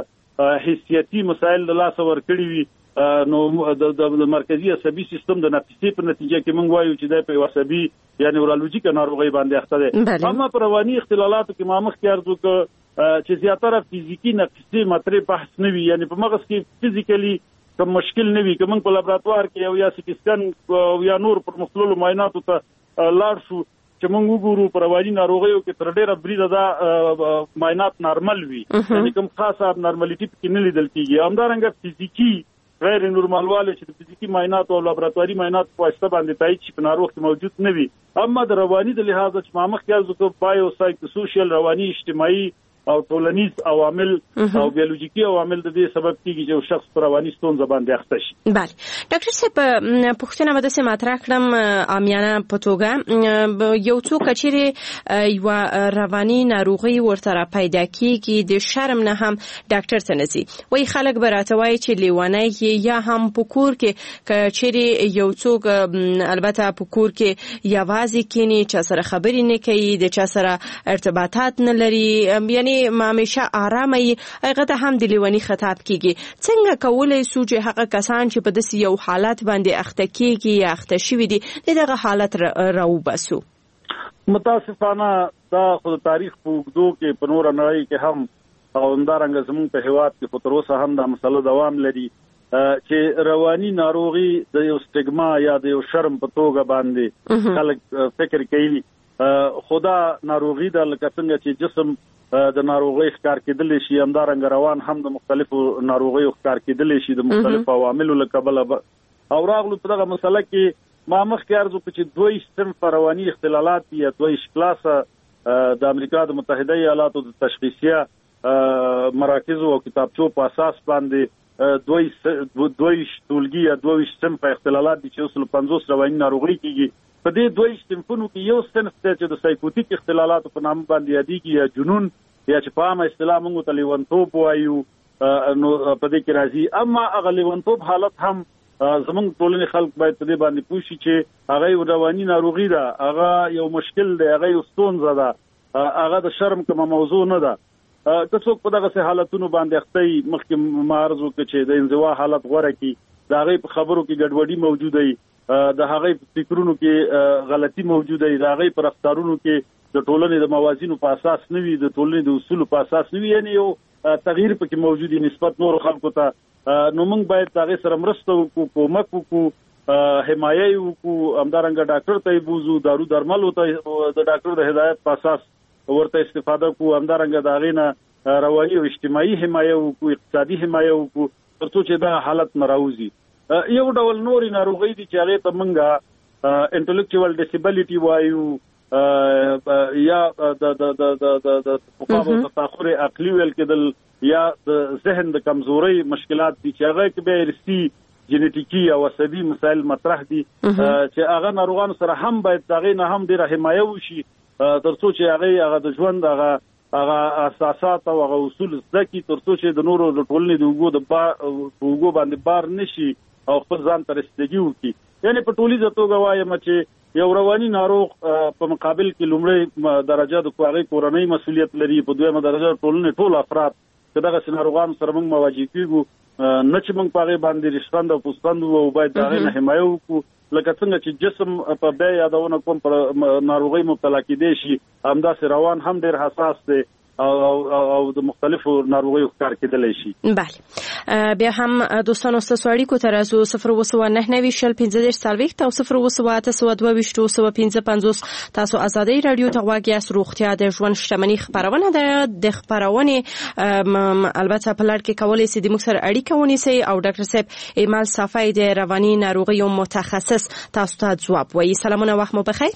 حسيتي مسائل د لاس ور کړی وي نو د مرکزي عصبي سیستم د ناقصۍ په نتیجه کې موږ وایو چې د په عصبي یا نیورولوژیک ناروغي باندې اخته ده اما پر رواني اختلالاتو کې ما مخکې عرض وکړ چې زیاتره فزیکی ناقصۍ مطرح بحث نه وي یعنی په مغز کې فزیکلی کوم مشکل نه وي کوم په لابراتوار کې او یا سټي سکن یا نور پر مختلفو معایناتو ته لاړ شو چې موږ وګورو پر رواني ناروغیو کې تر ډیره بریده دا معاینات نارمل وي یعنی کوم خاصه نارمالټي کې نه لیدل کیږي همدارنګه فزیکی غیر نورمالواله چې د فزیکی معاینات او لابراتواري معاینات په واسطه باندې تایید شي په ناروغ کې موجود نه وي اما د رواني د لحاظ چې ما مخکې ځکه بایو سایکو سوشل رواني اجتماعي او ټولنیز عوامل او بیولوژیکي عوامل د دې سبب کیږي چې شخص پر رواني ستونزه باندې اخته شي. بله ډاکټر صاحب پوښتنه به داسې مطرح کړم عامیانه په توګه یو څوک چې یو رواني ناروغي ورته پیدا کیږي د شرم نه هم ډاکټر ته نسی وای خلک به راته وایي چې لیونی یا هم په کور کې چې یو څوک البته په کور کې یوازې کینی چې سره خبرې نه کوي د چا سره ارتباطات نه لري یعنی ما همیشه آرامه هغه ته هم د لیونی خطاب کیږي څنګه کولای شو چې هغه کسان چې په داسې یو حالت باندې اخته کیږي یا اخته شوي دي دغه حالت راوباسو متاسفانه دا خو تاریخ په وګړو کې په نور نړۍ کې هم او اندارنګ زموږ په هیواد کې په تر اوسه هم دا مسله دوام لري چې رواني ناروغي د یو سټیګما یا د یو شرم په توګه باندې خلک فکر کوي خدا ناروغي د لکه څنګه چې جسم د ناروغي ښکار کېدل شي همدارنګ روان هم د مختلفو ناروغیو ښکار کېدل شي د مختلفو عواملو له کبله او راغلو په دغه مسله کې ما مخکې عرض وکړ چې دوی صنف رواني اختلالات یا دوی کلاسه د امریکا د متحده ایالاتو د تشخیصیه مراکز او کتابچو په اساس باندې دوی ټولګي یا دوی صنف اختلالات دي چې 50 رواني ناروغي کیږي. په دې دوی صنفونو کې یو صنف چې د سایکوټیک اختلالات په نام باندې یادېږي یا جنون یا چې په عامه اصطلاح موږ ته لیونتوب وایو نو په دې کې راځي. اما هغه لیونتوب حالت هم زمونږ ټولنې خلک باید په دې باندې پوه شي چې هغه رواني ناروغي ده، هغه یو مشکل دی، هغه یو ستونزه ده، هغه د شرم کومه موضوع نه ده. که څوک په دغه حالتونو باندې اخته مخکې معرض وکړي چې د انزوا حالت غوړه کی، د هغه په خبرو کې ګډوډي موجوده وي، د هغه فکرونو کې غلطي موجوده وي، د هغه پر رفتارونو کې د ټولنې د موازینو په اساس نه وي، د ټولنې د اصولو په اساس نه وي، یعنی یو تغییر پکې موجود دي نسبت نور خلکو ته. نو موږ باید هغه سره مرسته وکړو، کومک وکړو، حمایه وکړو، همدارنګه ډاکټر ته بوزو، دارو درمل ته د ډاکټر د هدایت په اساس ورته استفاده کوو، همدارنګه د هغې نه رواني او اجتماعي حمایه وکړو، اقتصادي حمایه وکړو، تر څو چې دا حالت نه راوځي. یو ډول نورې ناروغۍ دي چې هغې ته موږ انټلیکچوال ډیسیبلیټي وایو یا د فقاهو تاخر عقلي ویل کېدل یا د ذهن د کمزورۍ مشکلات دي چې هغه کې به ارثي جینیټیکي او عصبي مسایل مطرح دي چې هغه ناروغانو سره هم باید هغه نه هم ډیره حمایه وشي تر څو چې هغه د ژوند هغه اساسات او هغه اصول زده کړي، تر څو چې د نورو د ټولنې د اوږو باندې بار نشي او خپل ځان ته رسیدګي وکړي. یعنی په ټولیزه توګه وایم چې یو رواني ناروغ په مقابل کې لومړی درجه د هغې کورنۍ مسؤلیت لري، په دویمه درجه ټولنې ټول افراد که دغسې ناروغانو سره موږ مواجه کېږو نه چې موږ په هغې باندې رشخند او پوسپند وو، باید د هغې نه حمایه وکړو. لکه څنګه چې جسم په بیا یادونه کوم پر ناروغۍ مبتلا کېدی شي، همداسې روان هم ډېر حساس دی او د مختلفو ناروغیو ښکار کېدلی شي. بله، بیا هم دوستانو ستاسو اړیکو ته راځو. 029901540 او 02822 تاسو ازادي رادیو ته غواړئ یاست. روغتیا د ژوند شتمنۍ خبرونه ده. د خبرونه البته په لړ کې کولای شي د موږ سره اړیکه ونیسي او ډاکټر صاحب ایمال صافی د رواني ناروغیو متخصص تاسو ته ځواب وایي. سلامونه، وخت مو بخیر.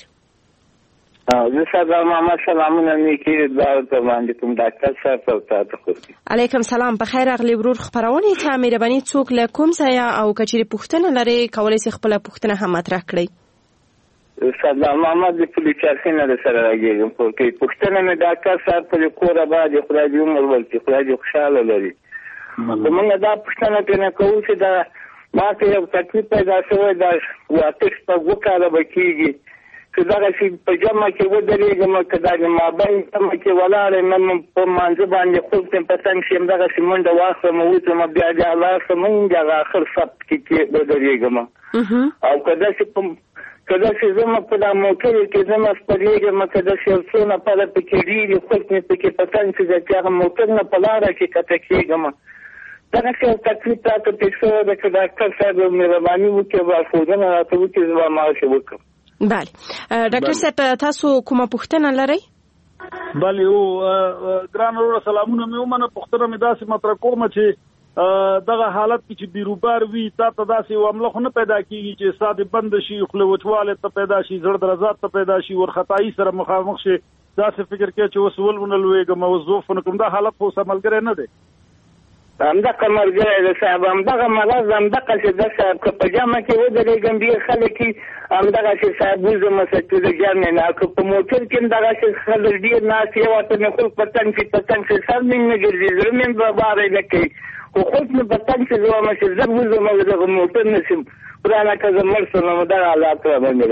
زه ساده محمد سلامونه نیکی دار ته باندې کوم ډاکټر صاحب او تاسو خو. علیکم سلام، بخیر اغلی ورور. خبرونه ته مهرباني څوک له کوم ځای او کچېری پوښتنه لري کولای شي خپل پوښتنه هم مطرح کړئ. ساده محمد د پولیسینه سره راګیږم په پوښتنه مې ډاکټر صاحب په کوره باندې خدای دې عمر ورکړي، خدای دې خوشاله لري. موږ دا پوښتنه کنه کوو چې دا ما ته یو تکلیف پیدا شوی دا واتش په وکاله بکیږي که دغه شي په جمع کې ودرېږم که دا مابین جمع کې ولاړم نن په مانځه باندې خوب ته په تنګ شم دغسې منډه واخلم ووځم بیا بیا لاړ شم دغه آخر سبت کې ودرېږم او که داسې زما په دا موټرو کې زما سپرېږم که داسې یو څو نفره پکې ډېرې خوب مې پکې په تنګ شي چې هغه موټر نه په لاره کې کته کېږم دغسې یو تکلیف راته پېښ شوی ده که ډاکټر صاحب مهرباني وکړي لارښودنه راته وکړي زه به هماغسې وکړم. بله ډاکټر صاحب تاسو کومه پوښتنه لرئ؟ بله ګران وروره سلامونه مې ومنه. پوښتنه مې داسې مطرح کوم چې دغه حالت کې چې بیروبار وي تا ته داسې یو عمله خو نه پیدا کېږي چې ساه دې بنده شي، خوله وچوالی ته پیدا شي، زړه درزات ته پیدا شي، ورخطایي سره مخامخ شي، داسې فکر کوي چې اوس ولونه لویږم اوس زوف نه کوم. دا حالت خو اوسه ملګری نه دی. همدغه ملګری دی صاحب، همدغه مرض همدغسې ده صاحب که په جمع کې ودرېږم ډېر خلک همدغسې صاحب وځم چې د جمع نه که په موټر کې هم دغسې خلک ډېر ناست یو ورته مې خلک په تنګ شي په تنګ شي سر مې نه ګرځي زړه مې به باری نه کوي خو خلک مې په تنګ شي زه وایم چې زه وځم او دغه موټر نه شم قرآن که زه مړ شم نو دغه حالات را باندې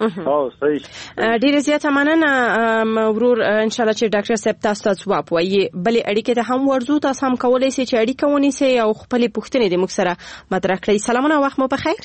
راځي. ډېره زیاته مننه ورور، انشاءالله چې ډاکټر صاحب تاسو ته ځواب وایي. بلې اړیکې ته هم ورځو، تاسو هم کولی شئ چې اړیکه ونیسئ او خپلې پوښتنې د موږ سره مطرح کړئ. سلامونه، وخت مو بخیر.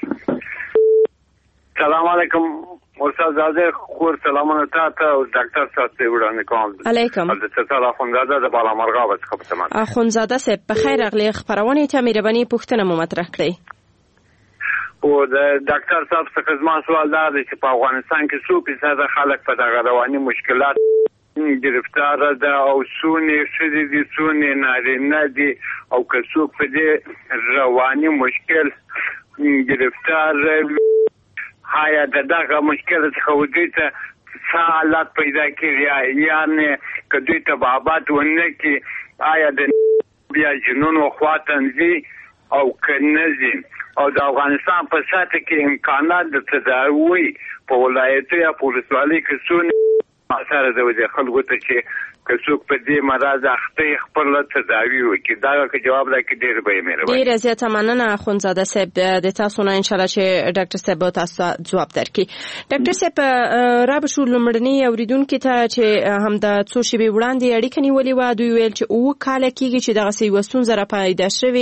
سلام علیکم استاد خور، سلامونه تاسو او ډاکټر صاحب ته وړاندې کوم. علیکم. د اخوندزاده د بالامرغاب څخه په تمام. اخوندزاده صاحب بخیر اغلی. خبرونه ته مهرباني پوښتنه مو مطرح کړئ. او د ډاکټر صاحب څخه زما سوال دا دی چې په افغانستان کې څو فیصده خلک په دغه رواني مشکلات گرفتار ده او څونه ښځې دي څونه نارینه دي او که څوک په دې رواني مشکل گرفتار آیا دغه مشکل څخه وجود ته حالات پیدا کړي یعنی کدی تبابات ونه کې آیا د بیا جنون او خواتنځي او کنځي او د افغانستان په ساته کې امکانات د تداوی په ولایتي یا په ولسوالۍ کې څونه سره د خلکو ته چې کڅوک په دې مرز اخته خپل تداوی وکړي دا که جواب راکړي ډېر به مهرباني. ډېر زیاته مننه اخوندزاده صاحب د تاسو نه ان شاء الله چې ډاکټر صاحب تاسو جواب درکړي. ډاکټر صاحب را به شو لمړنی اوریدونکو ته چې هم د څو شپې وړاندې اړیکه نیولې و دوی ویل چې او کال کېږي چې دغه سی وسون زره پیدا شوی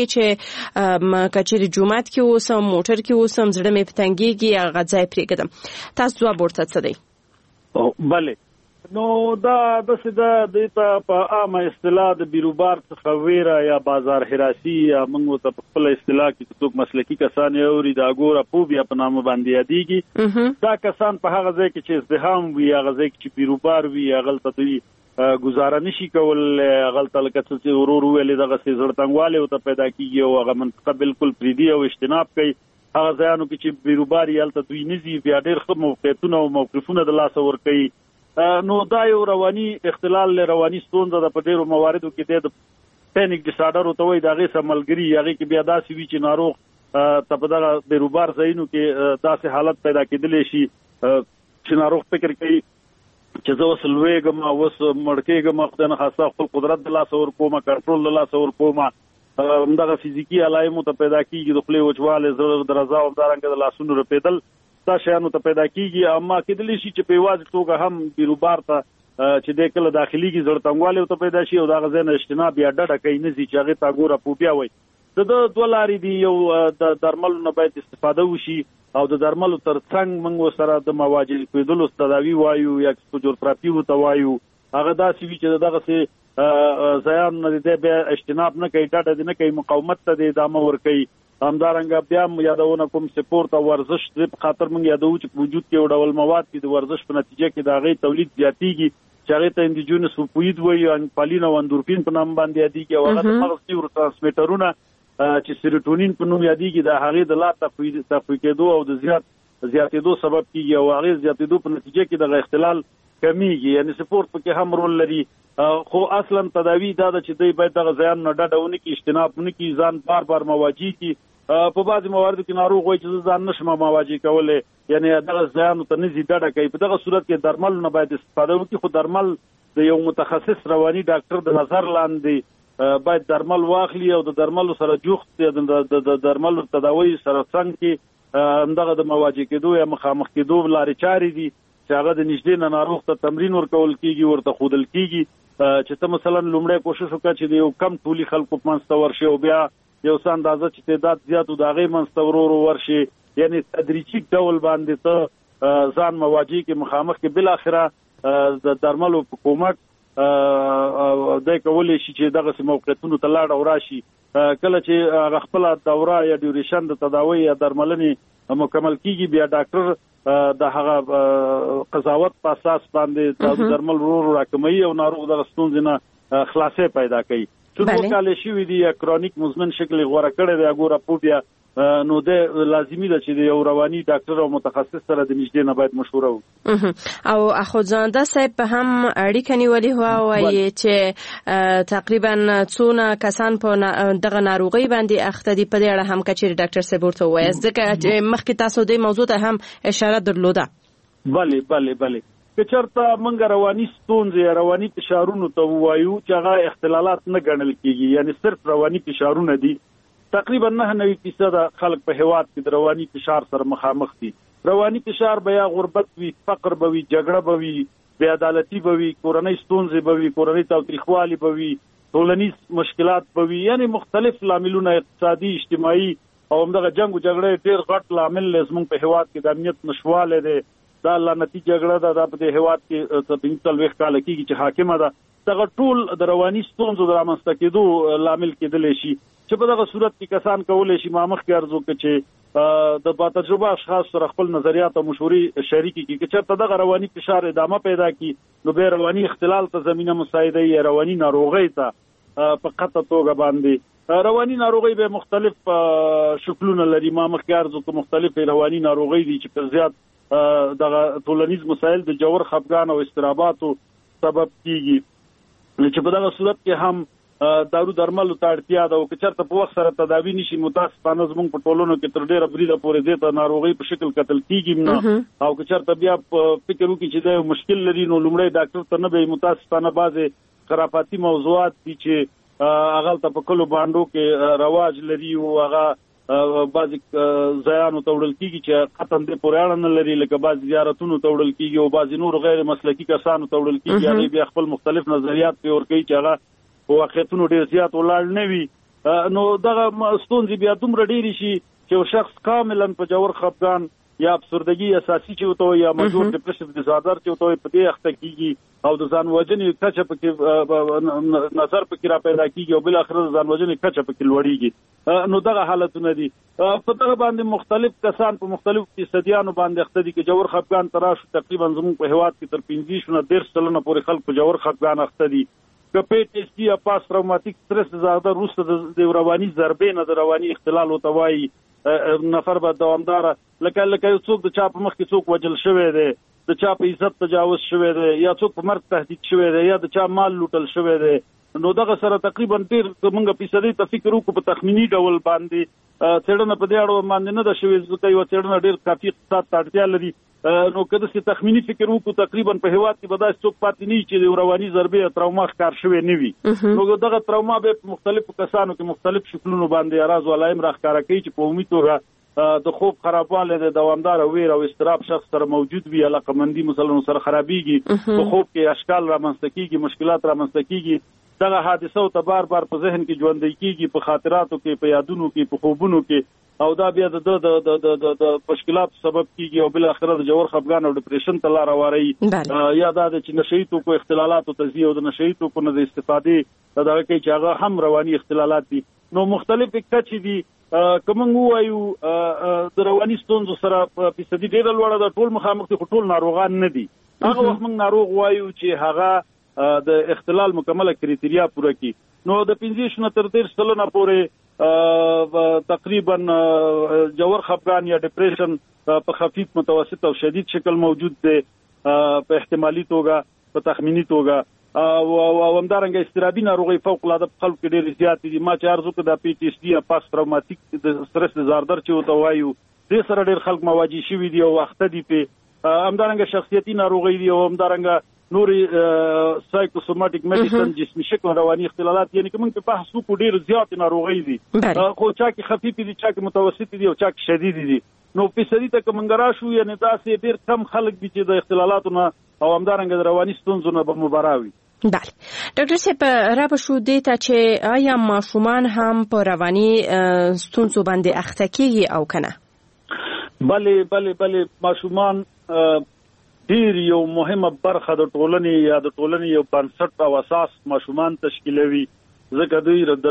چې کچېری جمعات کې اوسم موټر کې اوسم زړه مې پتنګيږي هغه ځای پرېږدم. تاسو جواب ورته څه دی؟ بله نو دا د په عامه اصطلاح د بیروبار څخه ویره یا بازار حراسی یا موږ ته په خپل اصطلاح کې څوک مسلکی کسان اوري دا ګوره پوبیا په نامه باندې یادېږي. دا کسان په هغه ځای کې چې ازدحام وي هغه ځای کې چې بیروبار وي هغه ته دوی گزاره نشي کول هغه ته لکه چې ورور ویلې دغه سي زړتنګواله ته پیدا کیږي او هغه منطقه بالکل پریدي او اجتناب کوي. هغه ځایانو کې چې بیروبار یې هلته دوی نزي بیا ډېر ښه موقعیتونه او موقفونه د لاسه ورکوي. نو دا یو رواني اختلال له رواني ستونزه د په ډیرو مواردو کې د پینیک ډیسارډر او توي دغه سملګری هغه کې بیا داسې وی چې ناروغ ته په دغه بیروبار ځایونو کې داسې حالت پیدا کېدلی شي چې ناروغ فکر کوي چې زه وسل وېګم او وس مړکېګم خدای خاصه خپل قدرت د لاس ور کومه کنټرول د لاس ور کومه همدغه فزیکی علایمو ته پیدا کیږي د خپل وچواله زړه درزا او دارنګ د لاسونو رپیدل دا شیانو ته پیدا کیږي اما کېدلی شي چې په واځ توګه هم بیروبار ته چې د کله داخليږي زړتنګواله ته پیدا شي او دا غزنه اجتناب یا ډډه کوي نه چې هغه تا ګوره پوبیا وي د دولاري دی یو د درملو نه باید استفاده وشي او د درملو ترڅنګ موږ سره د مواجه کېدلو تداوی وایو یا فزیوتراپي وته وایو هغه داسې وی چې دغه سي زیان نه دی به اجتناب نه کوي ډډه نه کوي مقاومت ته د ادامه ور کوي. همدارنګه بیا یادونه کوم سپورت او ورزش په خاطر موږ یادو چې په وجود کې ډول مواد کې د ورزش په نتیجه کې د غي تولید زیاتیږي چې هغه ته اندوجینس اوپوید وایي ان پالین او اندورفین په نام باندې یادېږي او هغه د مغز نیورو ترانسمیټرونه چې سیروټونین په نوم یادېږي د هغه د لا تفویض کېدو او د زیاتېدو سبب کیږي او هغه زیاتېدو په نتیجه کې د اختلال کمیږي. یعنی سپورت په هم رول لري خو اصلا تداوی دا چې دوی باید د ځان نه ډډهونه کې اجتنابونه کې ځان بار مواجه کی په بعضی مواردو کې ناروغ وایي چې ځان نشم مواجه کولای یعنی دغه ځان ته نزي ډډه کوي په دغه صورت کې درمل نه باید استفاده وکړي خو درمل د یو متخصص رواني ډاکټر د نظر لاندې باید درمل واخلي او د درملو سره جوخت د درملو تداوی سره څنګه دغه د مواجه کېدو یا مخامخ کېدو لارې چارې دي چې هغه د نږدې ناروغ ته تمرین ورکول کیږي ورته خودل کیږي چې ته مثلا لومړی کوشش وکړه چې د یو کم ټولي خلکو په منځ ته ورشي او بیا یو څه اندازه چې تعداد زیات د هغې منځ ته ورو ورشي یعنی تدریجي ډول باندې ته ځان مواجه کې مخامخ کې بالاخره د درملو په کومک د کولی شي چې دغه موقعیتونو ته لاړ او راشي کله چې هغه خپل دوره یا ډیوریشن د تداوی یا درملنې مکمل کیږي بیا ډاکټر د هغه قضاوت په اساس باندې د درمل ورو راکمي او ناروغ د ستونزې نه خلاصې پیدا کوي. څو کال شي وی دی کرونیک مزمن شکل غوړه کړي دی ګوره پوبیا نو د لازمي ده چې یو رواني ډاکټر او متخصص سره د نږدې نه باید مشوره وکړي. او اخوځانده صاحب هم اړیکه نیولې هو وایي چې تقریبا څونه کسان په دغه ناروغي باندې اخته دي په دې اړه هم کچېر ډاکټر صاحب ورته وایي ځکه مخکې تاسو د موضوع ته هم اشاره درلوده. بله که چرته موږ رواني ستونزې رواني فشارونو ته وایو چې هغه اختلالات نه ګڼل کیږي یعنی صرف رواني فشارونه دي تقریبا 99% خلک په هیواد کې د رواني فشار سره مخامخ دي. رواني فشار به یا غربت وي فقر به وي جګړه به وي بې عدالتي به وي کورنۍ ستونزې به وي کورنۍ تاوتریخوالي به وي ټولنیز مشکلات به وي یعنی مختلف لاملونه اقتصادي اجتماعي او همدغه جنگ او جګړه ډېر غټ لامل زموږ په هیواد کې د امنیت نشواله ده دا لعنتي جګړه ده په هیواد کې تبینتل وخت کال کېږي چې حاکمه ده دغه ټول د رواني ستونزو د رامنځته کېدو لامل کېدلی شي چې په دغه صورت کې کسان کولای شي مامخ کې ارزو کې چې د با تجربه اشخاص سره خپل نظریات او مشورې شریکي کړي چې چېرته دغه رواني فشار ادامه پیدا کړي نو به رواني اختلال ته زمينه مساعده یا رواني ناروغي ته په قطعه توګه باندې رواني ناروغي به مختلف شکلونه لري مامخ کې ارزو کې مختلف رواني ناروغي دي چې په زیات د ټولنیز مسایل د جوړ خپګان او استراباتو سبب کیږي چې په دغه صورت کې هم دارو درمل ته اړتیا ده او که چېرته په وخت سره تداوی نشي متاسفانه زموږ په ټولنو کې تر ډیره بریده پورې دې ته ناروغي په شکل کتل کیږي نه او که چېرته بیا فکر وکړي چې دا مشکل لري نو لومړی ډاکټر ته نه به متاسفانه بعضې خرافاتي موضوعات دي چې هغه ته په کلو باندو کې رواج لري او هغه بعضې ځایانو ته وړل کیږي چې قطعا دې پورې اړه نه لري لکه بعضې زیارتونو ته وړل کیږي او بعضې نور غیر مسلکي کسانو ته وړل کیږي هغوی بیا خپل مختلف نظریات پرې ورکوي چې هغه په واقعیتونو ډېر زیات ولاړ نه وي نو دغه ستونزې بیا دومره ډېرې شي چې یو شخص کاملا په جوړ خپګان یا افسردګي اساسي چې وته یا مجبور ډیپریشن ډیساردر چې وته په دې اخته کیږي او د ځان وژنې کچه پکې نظر پکې را پیدا کیږي او بل اخر د ځان وژنې کچه پکې لوړیږي نو دغه حالتونه دي په دغه باندې مختلف کسان په مختلف فیصدیانو باندې اخته دي چې جوړ خپګان تراشو تقریبا زموږ په هواد کې تر 15 پورې خلک په جوړ خپګان اخته دي PTSD یا پاس تروماتیک سترس زاده روسته د رواني ضربې نه د رواني اختلال او توای نفر به دوامدار لکه څوک د چا په مخ کې څوک وجل شوی دی د چا په عزت تجاوز شوی دی یا څوک په مرګ تهدید شوی دی یا د چا مال لوټل شوی دی نو دغه سره تقریبا ډیر موږ فیصدي ته فکر وکړو په تخمینی ډول باندې څېړنه په دې اړه باندې نه ده شوې ځکه یو څېړنه ډیر کافي اقتصاد ته اړتیا لري نو کله چې تخمینی فکر وکړو تقریبا په هیواد کې به داسې څوک پاتې نه چې د رواني ضربې تروما ښکار شوی نه وي نو دغه تروما به په مختلفو کسانو کې مختلف شکلونو باندې راز ولایم راښکاره کوي چې په عمومي توګه د خوب خرابوالی د دوامدار ویر او اضطراب شخص سره موجود وي علاقمندي مثلا سره خرابېږي په خوب کې اشکال رامنځته کېږي مشکلات رامنځته کېږي دغه حادثه او بار بار په ذهن کې ژوندۍ کېږي په خاطراتو کې په یادونو کې په خوبونو کې او دا بیا د مشکلاتو سبب کېږي او بل اخر د جوړ خپګان او ډیپریشن ته لار هواروي یا دا چې نشهیي توکو اختلالاتو ته ځي او د نشهیي توکو نه د استفادې دغه کوي چې هغه هم رواني اختلالات دي نو مختلف کچې دي کومنګ وایو د رواني ستونزو سره فیصدي ډېره لوړه ده ټول مخامخ دي خو ټول ناروغان نه دي هغه وخت موږ ناروغ وایو چې هغه د اختلال مکمله کریټیریا پوره کی نو د 15 تر 13 پورې تقریبا جوړ خپګان یا ډیپریشن په خفیف متوسط او شدید شکل موجود دی په احتمالي توګه په تخمینی توګه او همدارنګه استرابي ناروغي فوق العاده خلکو کې ډېر زیات دي ما چې ارزو کړه د PTSD یا پاس تروماتیک د سترس ډیساردر چې وته وایو دې سره ډېر خلک مواجه شوي دي او وخت دي په همدارنګه شخصیتي ناروغي دي او همدارنګه نوري سایکوسوماتیک میډیسن جسمي شکل رواني اختلالات یعنی کوم په بحث وکړو ډېر زیات ناروغي دي خو چا کې خفيف دي چا کې متوسط دي او چا کې شدید دي نو په سړي ته کومنګرا شو یعنی تاسو ډېر کم خلک دي چې د اختلالاتو نه او همدارنګه د رواني ستونزو نه به مبراوي بله ډاکټر صاحب را به شو دې ته چې آیا ماشومان هم په رواني ستونزو باندې اخته کیږي او کنه بله ماشومان ډیر یو مهمه برخه د ټولنې یا د ټولنې یو بنسټ او اساس ماشومان تشکیلوي ځکه دوی د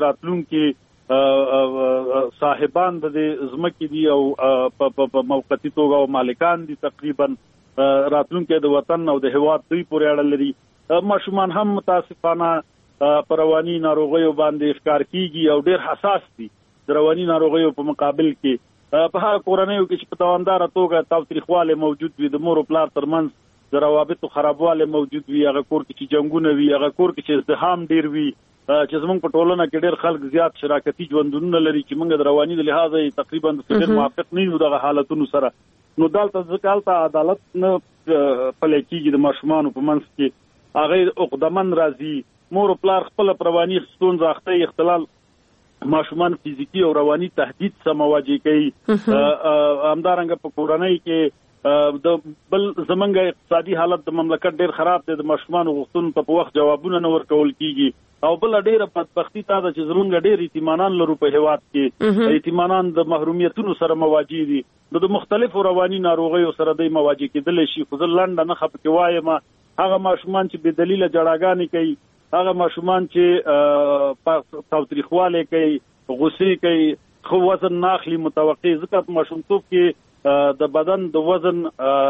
راتلونکي صاحبان د ځمکې دي او په موقتي توګه او مالکان دي تقریبا راتلونکي د وطن او د هیواد دوی پورې اړه لري ماشومان هم متاسفانه په رواني ناروغیو باندې ښکار کیږي او ډیر حساس دي د رواني ناروغیو په مقابل کې په هغه کورنیو کې چې په دوامداره توګه تاوتریخوالی موجود وي د مور او پلار ترمنځ د روابطو خرابوالی موجود وي هغه کور کې چې جنګونه وي هغه کور کې چې ازدحام ډیر وي چې زموږ په ټولنه کې ډیر خلک زیات شراکتي ژوندونونه لري چې موږ د رواني د لحاظه تقریبا ډیر موافق نه یو دغه حالتونو سره نو دلته ځکه عدالت نه پلی کېږي د ماشومانو په منځ کې هغه اقدامن راځي مور او پلار خپل رواني ستونزه اخته اختلال ماشومان فزیکی او رواني تهدید سره مواجه کوي همدارنګه په کورنۍ کې د بل زمونږ اقتصادي حالت د مملکت ډیر خراب دی د ماشومان غوښتنو ته په وخت جوابونه نه ورکول کیږي او بل ډیره بدبختی تا ده چې زمونږ ډیر یتیمانان لرو په هیواد کې یتیمانان د محرومیتونو سره مواجه دي د مختلفو رواني ناروغیو سره د مواجه کېدل شي خو ځلند نه خپکه وایم هغه ماشومان چې بې دلیله جړاګانې کوي هغه ماشومان چې تاوتریخوالی کوي غصې کوي خو وزن ناخلي متوقع ځکه په ماشومتوب کې د بدن د وزن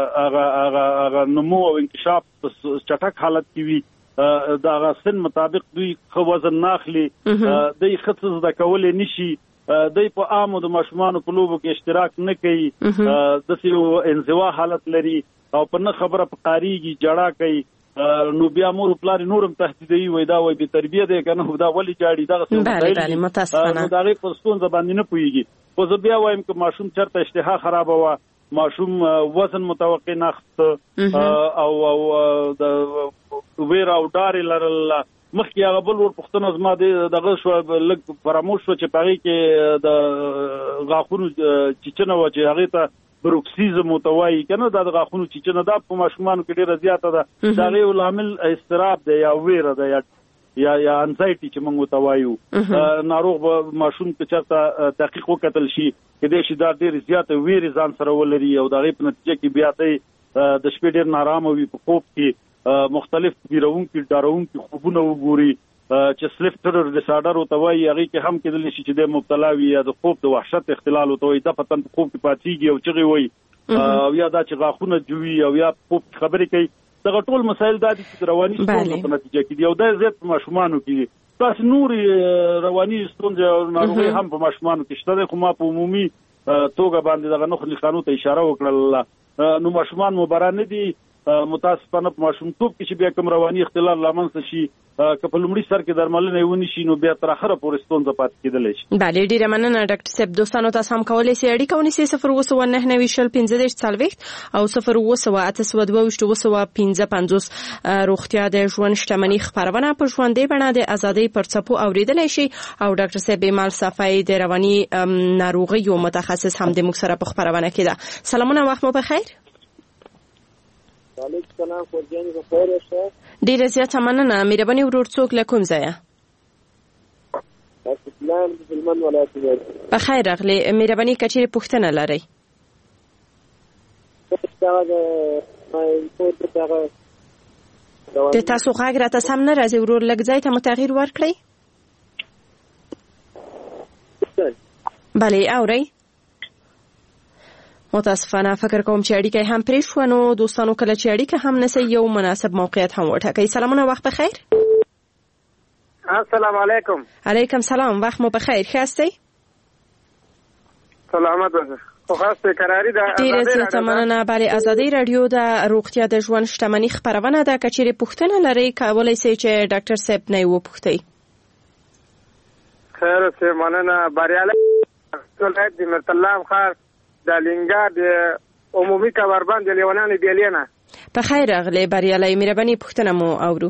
هغه نمو او انکشاف چټک حالت کې وي د هغه سن مطابق دوی خو وزن ناخلي دوی ښه څه زده کولی نشي دوی په عامو د ماشومانو په لوبو کې اشتراک نه کوي داسې یو انزوا حالت لري او په نه خبره په قاریږي جړا کوي نو بیا مور پلار نورم تهدیدوي وای دا وای به تربیه دی کنه دا ولی جاړي دا بله متاسفانه دا غي پرستون زبان نه پويږي خو زه بیا وایم چې ماشوم چرته اشتها خراب و ماشوم وزن متوقع نخت او د ویر او ډار لرل مخکې هغه بل ور پښتنه زما دغه شو لګ فراموش شو چې پاره کې د غاخونو چچنه و چې هغه ته بروکسیزم متوای کنه د غاخونو چچنه دا په ماشومان کې ډیره زیاته ده دا غي عامل استراب دی یا ویره ده یا انزایټي چې موږ متوایو ناروغ ماشوم کې چرته تحقیق وکړل شي کې د شي دا ډیر زیاته ویره ځان سره ولري او دا غي په نتیجه کې بیا ته د شپې ډیر نارامه وي په خوب کې مختلف بیرونکي ډارونکي خوبونه وګوري چې سلیپ ټرر ډیسارډر او توای هغه کې هم کېدل شي چې د مبتلا وي یا د خوب د وحشت اختلال او توای د پتن خوب کې پاتېږي او چغي وي او یا دا چې غاخونه جوړي او یا خوب خبرې کوي دا ټول مسایل د رواني ستونزو په نتیجه کې دي او دا زیات ماشومانو کې تاسو نور رواني ستونزې او ناروغي هم په ماشومانو کې شته خو ما په عمومي توګه باندې دغه نخلي قانون ته اشاره وکړه نو ماشومان مبارک نه دي متاسفانه په ماشومتوب کې چې بیا کوم رواني اختلال لامل شي که په لومړي سر کې درملنه ونی شي نو بیا تر اخره پورې ستونزه پاتې کېدلی شي. بله ډیره مننه ډاکټر صاحب. دوستانو تاسو هم کولی شئ اړیکه ونیسئ 0299015 او 02822 روغتیا د ژوند شتمنۍ خبرونه په ژوندۍ بڼه د ازادۍ پر څپو اوریدلی شي او ډاکټر صاحب ایمال صفای د رواني ناروغیو متخصص هم د موږ سره په خبرونه کې ده. سلامونه وخت مو بخیر. وعلیکم السلام خورجاني بخیر شه. ډیره زیاته مننه. مهرباني ورور څوک له کوم ځایه؟ اسلام د هلمند ولایت دی. بخیر راغلی. مهرباني کچېرې پوښتنه لرئ؟ د تاسو غږ راته سم نه راځي ورور، لږ ځای ته مو تغییر ورکړئ. بله اورئ؟ متاسفانه فکر کوم چې اړیکه هم پرې شو. نو دوستانو کله چې اړیکه هم نسي یو مناسب موقعیت هم وټاکئ. سلامونه وخت بخیر. السلام علیکم. علیکم سلام وخت مو بخیر. ښه یاستئ؟ سلامت اوسئ. خو خاصه قراری ده. ډیره زیاته مننه. بله ازادۍ رادیو د روغتیا د ژوند شتمنۍ خبرونه ده. که چیرې پوښتنه لرئ کولی شئ چې ډاکټر صاحب نه وپوښتئ. خیر اوسئ. مننه. بریالي ولایت د مرتلام ښار د لنګار د عمومي کبربند د لیونانو بیلینه. په خیر راغلی بریالي. مهرباني پوښتنه مو اورو.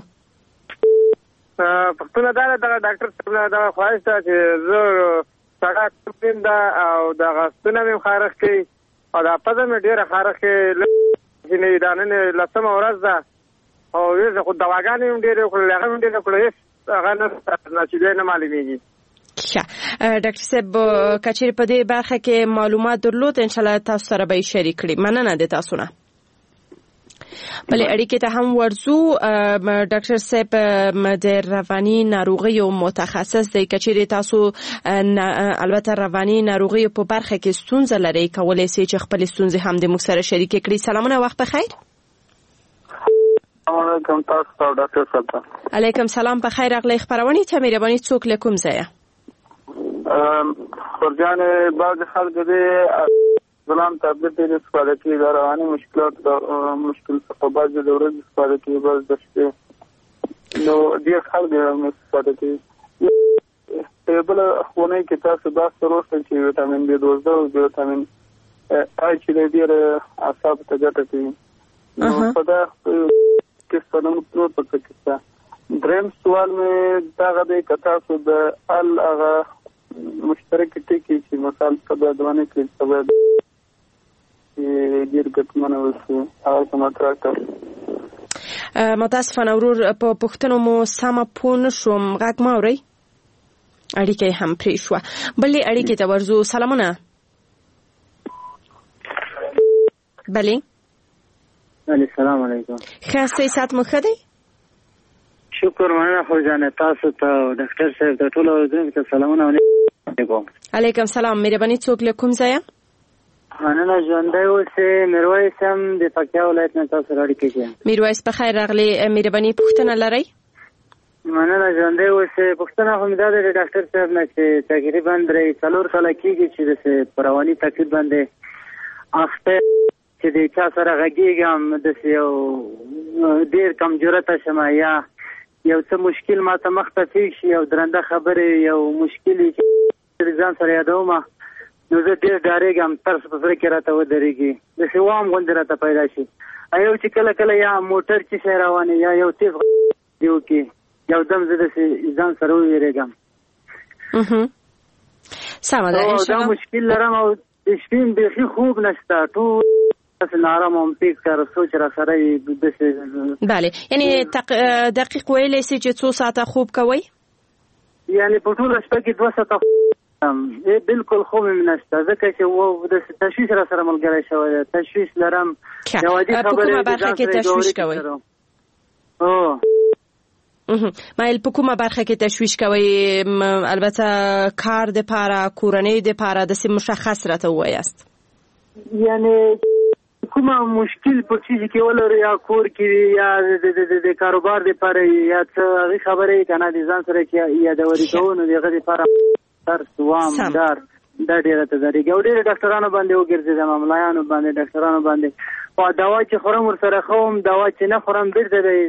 پښتنه دا د ډاکټر صاحب دا خواهش ده چې زه سړک پین دا او د غستونه مې خارخ کوي او دا پزه مې ډیره خارخ کوي چې دا نن لسمه ورځ ده او زه خو دواګانې مې ډیره کړلې هغه مې ډیره کړلې هغه نه چې نه معلومیږي. ډاکټر صاحب کچېرې په دې برخه کې معلومات درلود ان شاء الله تاسو سره به شریک کړي. مننه د تاسو نه. بلې اړیکې ته هم ورځو. ډاکټر صاحب د رواني ناروغیو متخصص دی. کچېرې تاسو البته رواني ناروغیو په برخه کې ستونزه لرئ کولی شئ چې خپل ستونزې هم د موږ سره شریک کړئ. سلامونه وخت بخیر. علیکم تاسو ډاکټر صاحب. علیکم سلام. په خیر راغلی. خبرونه ته مهرباني څوک له کوم ځایه؟ خورجان بعض خلک دې ځلام تبلیغ دې استفاده کوي د رواني مشکلات مشکل څخه بعض د ورځې استفاده کوي بعض د شپې نو دې خلک استفاده کوي. بل خونه کې تاسو دا سروسته چې ویټامین B12 او ویټامین A چې دې اعصاب ته ګټه کوي. نو په دا کې څنګه پروت پکې دریم سوال مې دا غوډه کتا سو د ال هغه مشترک ټکی چې مثال سبا دوانه کې سبا ډیر ګټمنه وسو هغه سماترا کړ. متاسفانه ورور په پښتنو مو سم پون شوم غږ ما اوري اړیکه هم پرې شو. بلې اړیکه ته ورزو. سلامونه. بلې السلام علیکم. خاصه سات مو خدي. شکر مننه خو جانه تاسو ته ډاکټر صاحب ته ټول اوریدونکو ته سلامونه علیکم. علیکم سلام. مهرباني څوک له کوم ځایه؟ مننه ژوندۍ اوسئ. میرویس هم د پکتیا ولایت نه تاسو راډیو کې. میرویس په خیر راغلی. مهرباني پوښتنه لرئ؟ مننه ژوندی اوسې. پوښتنه خو مې دا ده د ډاکټر صاحب نه چې تقریبا 3-4 کاله کېږي چې داسې په رواني تکلیف باندې اخته چې د چا سره غږېږم داسې یو ډېر کمجورته شم یا یو څه مشکل ماته مخته پیښ شي یو درنده خبرې یو مشکل چې ځان سره یادوم نو زه ډېر ډارېږم ترس په زړه کې راته ودرېږي داسې وام غوندې راته پیدا شي یو چې کله کله یا موټر چې شی روان یا یو تیز دی وکړي یو دم زه داسې ځان سره وویرېږم سمه ده دا مشکل لرم او د شپې بیخي خوب نشته ټول نارم هم فکر سوچ را سره بله یعنی دقیق ویلی سي چې څو ساعته خوب کوئ یعنی په ټوله شپه کې 2 ساعته بالکل خوب مې نشته ځکه چې د تشویش را سره ملګری شوی تشویش لرم په کومه برخه کې تشویش کوئ مایل په کومه برخه کې تشویش کوئ البته کار د پاره کورنۍ د پاره د مشخص راته وایاست یعنی کومه مشکل په چیز کې ولر یا کور کې یا د کاروبار لپاره یا څه خبرې کنه د ځان سره کې یا د ورکوونو دغه لپاره تر سوام دار د ډیره ته درېږي او ډیره ډاکټرانو باندې وګرځیدم ملایانو باندې ډاکټرانو باندې او دوا چې خورم ورسره خوم دوا چې نه خورم بیرته د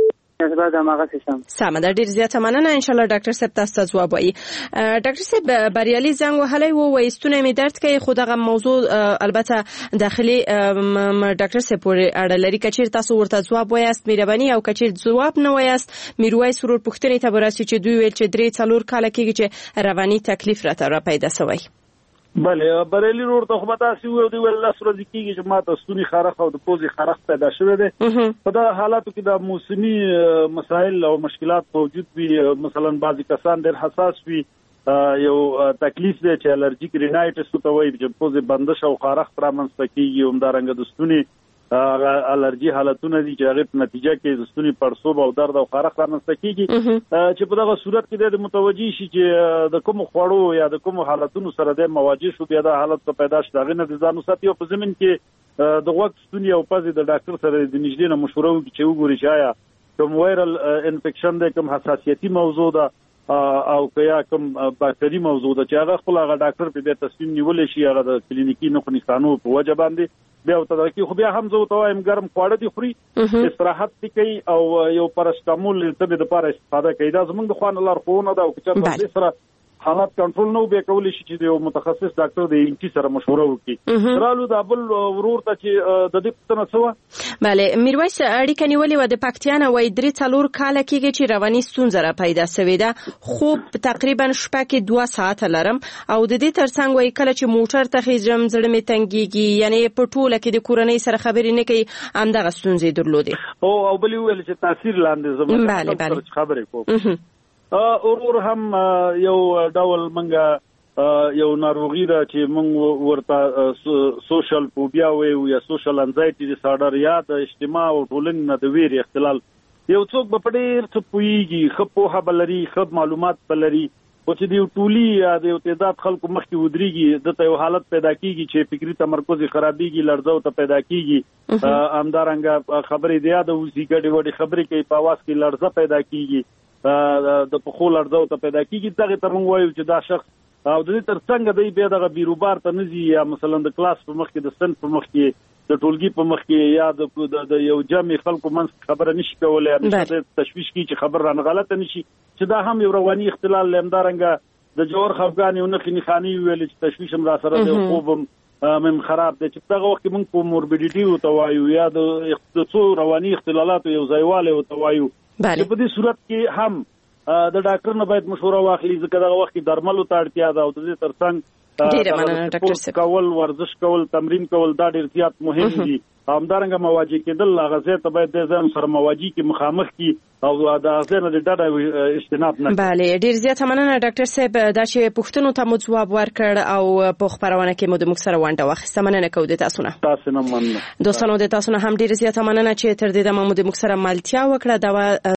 سمه ده ډیر زیاته مننه ان شاء الله ډاکټر صاحب تاسو ته ځواب وایي ډاکټر صاحب بریالي زنګ وهلی و وایستونه می درد کوي خو دغه موضوع البته داخلي ډاکټر صاحب پورې اړه لري کچیر تاسو ورته ځواب وایاست مهرباني او کچیر ځواب نه وایاست میرویس ورور پوښتنې ته براسي چې دوی ویل چې 3-4 کاله کېږي چې رواني تکلیف راته پیدا شوی بله بریالي ورور ته خو به تاسې وویل دی ویل لس ورځې کېږي چې ما ته ستوني خارښ او د پوزې خارښ پیدا شوی دی په دغه حالاتو کې د موسمي مسایل او مشکلات موجود وي مثلا بعضې کسان ډېر حساس وي یو تکلیف دی چې الرجیک رینایټس ته وایي چې پوزې بندش او خارښ رامنځته کېږي همدارنګه د ستوني الرجی حالتونه دي چې هغه په نتیجه کې د ستوني پړسوب او درد او خارښ رامنځته کېږي چې په دغه صورت کې د متوجي شي چې د کوم خوړو یا د کوم حالتونو سره د مواجه شو بیا د حالت په پیدا شي دغه نه ځان وساتي او په زمين کې د غوږ ستوني او پزې د ډاکټر سره د نږدې نه مشوره وکړي چې وګوري چې آیا کوم وایرل انفیکشن دی کوم حساسیتي موضوع ده او کیا کوم باکتری موضوع ده چې هغه خپل هغه ډاکټر په تصمیم نیولې شي هغه د کلینیکي نقصانو په وجه باندې بیا او تدارکی خو بیا هم زه وایم ګرم خواړه دي خوري استراحت کوي او یو پاراسټامول ته د لپاره استفاده کوي دا زمونږ د خوان لارښوونه ده او چې په سره حالات کنټرول نو به کولای شي چې یو متخصص ډاکټر د انټي سره مشوره وکړي درالو د بل ورور ته چې د دې پتنه څه bale میرویس اړیکه نیولې و د پکتیانه وای 3-4 کاله کېږي چې رواني ستونزه را پیدا شوې ده خو تقریبا شپه کې 2 ساعت لرم او د دې ترڅنګ وای کله چې موټر ته خېجم زړه مې تنګيږي یعنی په ټوله کې د کورنۍ سره خبرې نه کوي همدغه ستونزې درلودې او بل ویل چې تاثیر لاندې زموږ خبرې کوم اورور هم یو ډول منګه یو ناروغي ده چې موږ ورته سوشل فوبیا وایو یا سوشل انزایټي ډیسارډر یا د اجتماع او ټولنې نه د ویرې اختلال یو څوک په ډېر څه پوهیږي خو په بلري خو معلومات بلري او چې دی ټولي یا د تعداد خلکو مخکې ودرېږي دته یو حالت پیدا کیږي چې فکری تمرکز خرابېږي لړزو ته پیدا کیږي همدارنګه خبرې دی د وزي ګډي وړي خبرې کوي په आवाज کې لړزه پیدا کیږي د پخو لړزو ته پیدا کیږي دغه ترمن وایو چې دا شخص او د دې ترڅنګ دی به دغه بیروبار ته نزي یا مثلا د کلاس په مخ کې د سن په مخ کې د ټولګي په مخ کې یا د یو جمع خلکو منځ خبره نشي کولای یا تشویش کی چې خبر رانه غلطه نشي چې دا هم یو رواني اختلال لمدارنګه د جوړ خفګان یو نخې نخانی ویل چې تشویش هم را سره د خوب من خراب دي چې دغه وخت موږ کوموربیډیټي او توایو یا د څو رواني اختلالات یو ځایواله او توایو چې په دې صورت کې هم د ډاکټر نه باید مشوره واخلي ځکه دغه وخت درملو ته اړتیا ده او د دې ترڅنګ ډیره مننه ډاکټر صاحب کول ورزش کول تمرین کول دا ډیر زیات مهم دي همدارنګه مواجه کېدل هغه ته باید د ځان سره مواجه کې مخامخ کی او دا ځنه د ډډه اجتناب نه bale ډیر زیات مننه ډاکټر صاحب دا چې پوښتنو ته مو ځواب ورکړ او په خبرونه کې مو د مکسره وانډه واخیسته مننه کوم د تاسو نه مننه دوستانو د تاسو نه هم ډیر زیات مننه چې تر دې د مو د مکسره مالتیا وکړه دا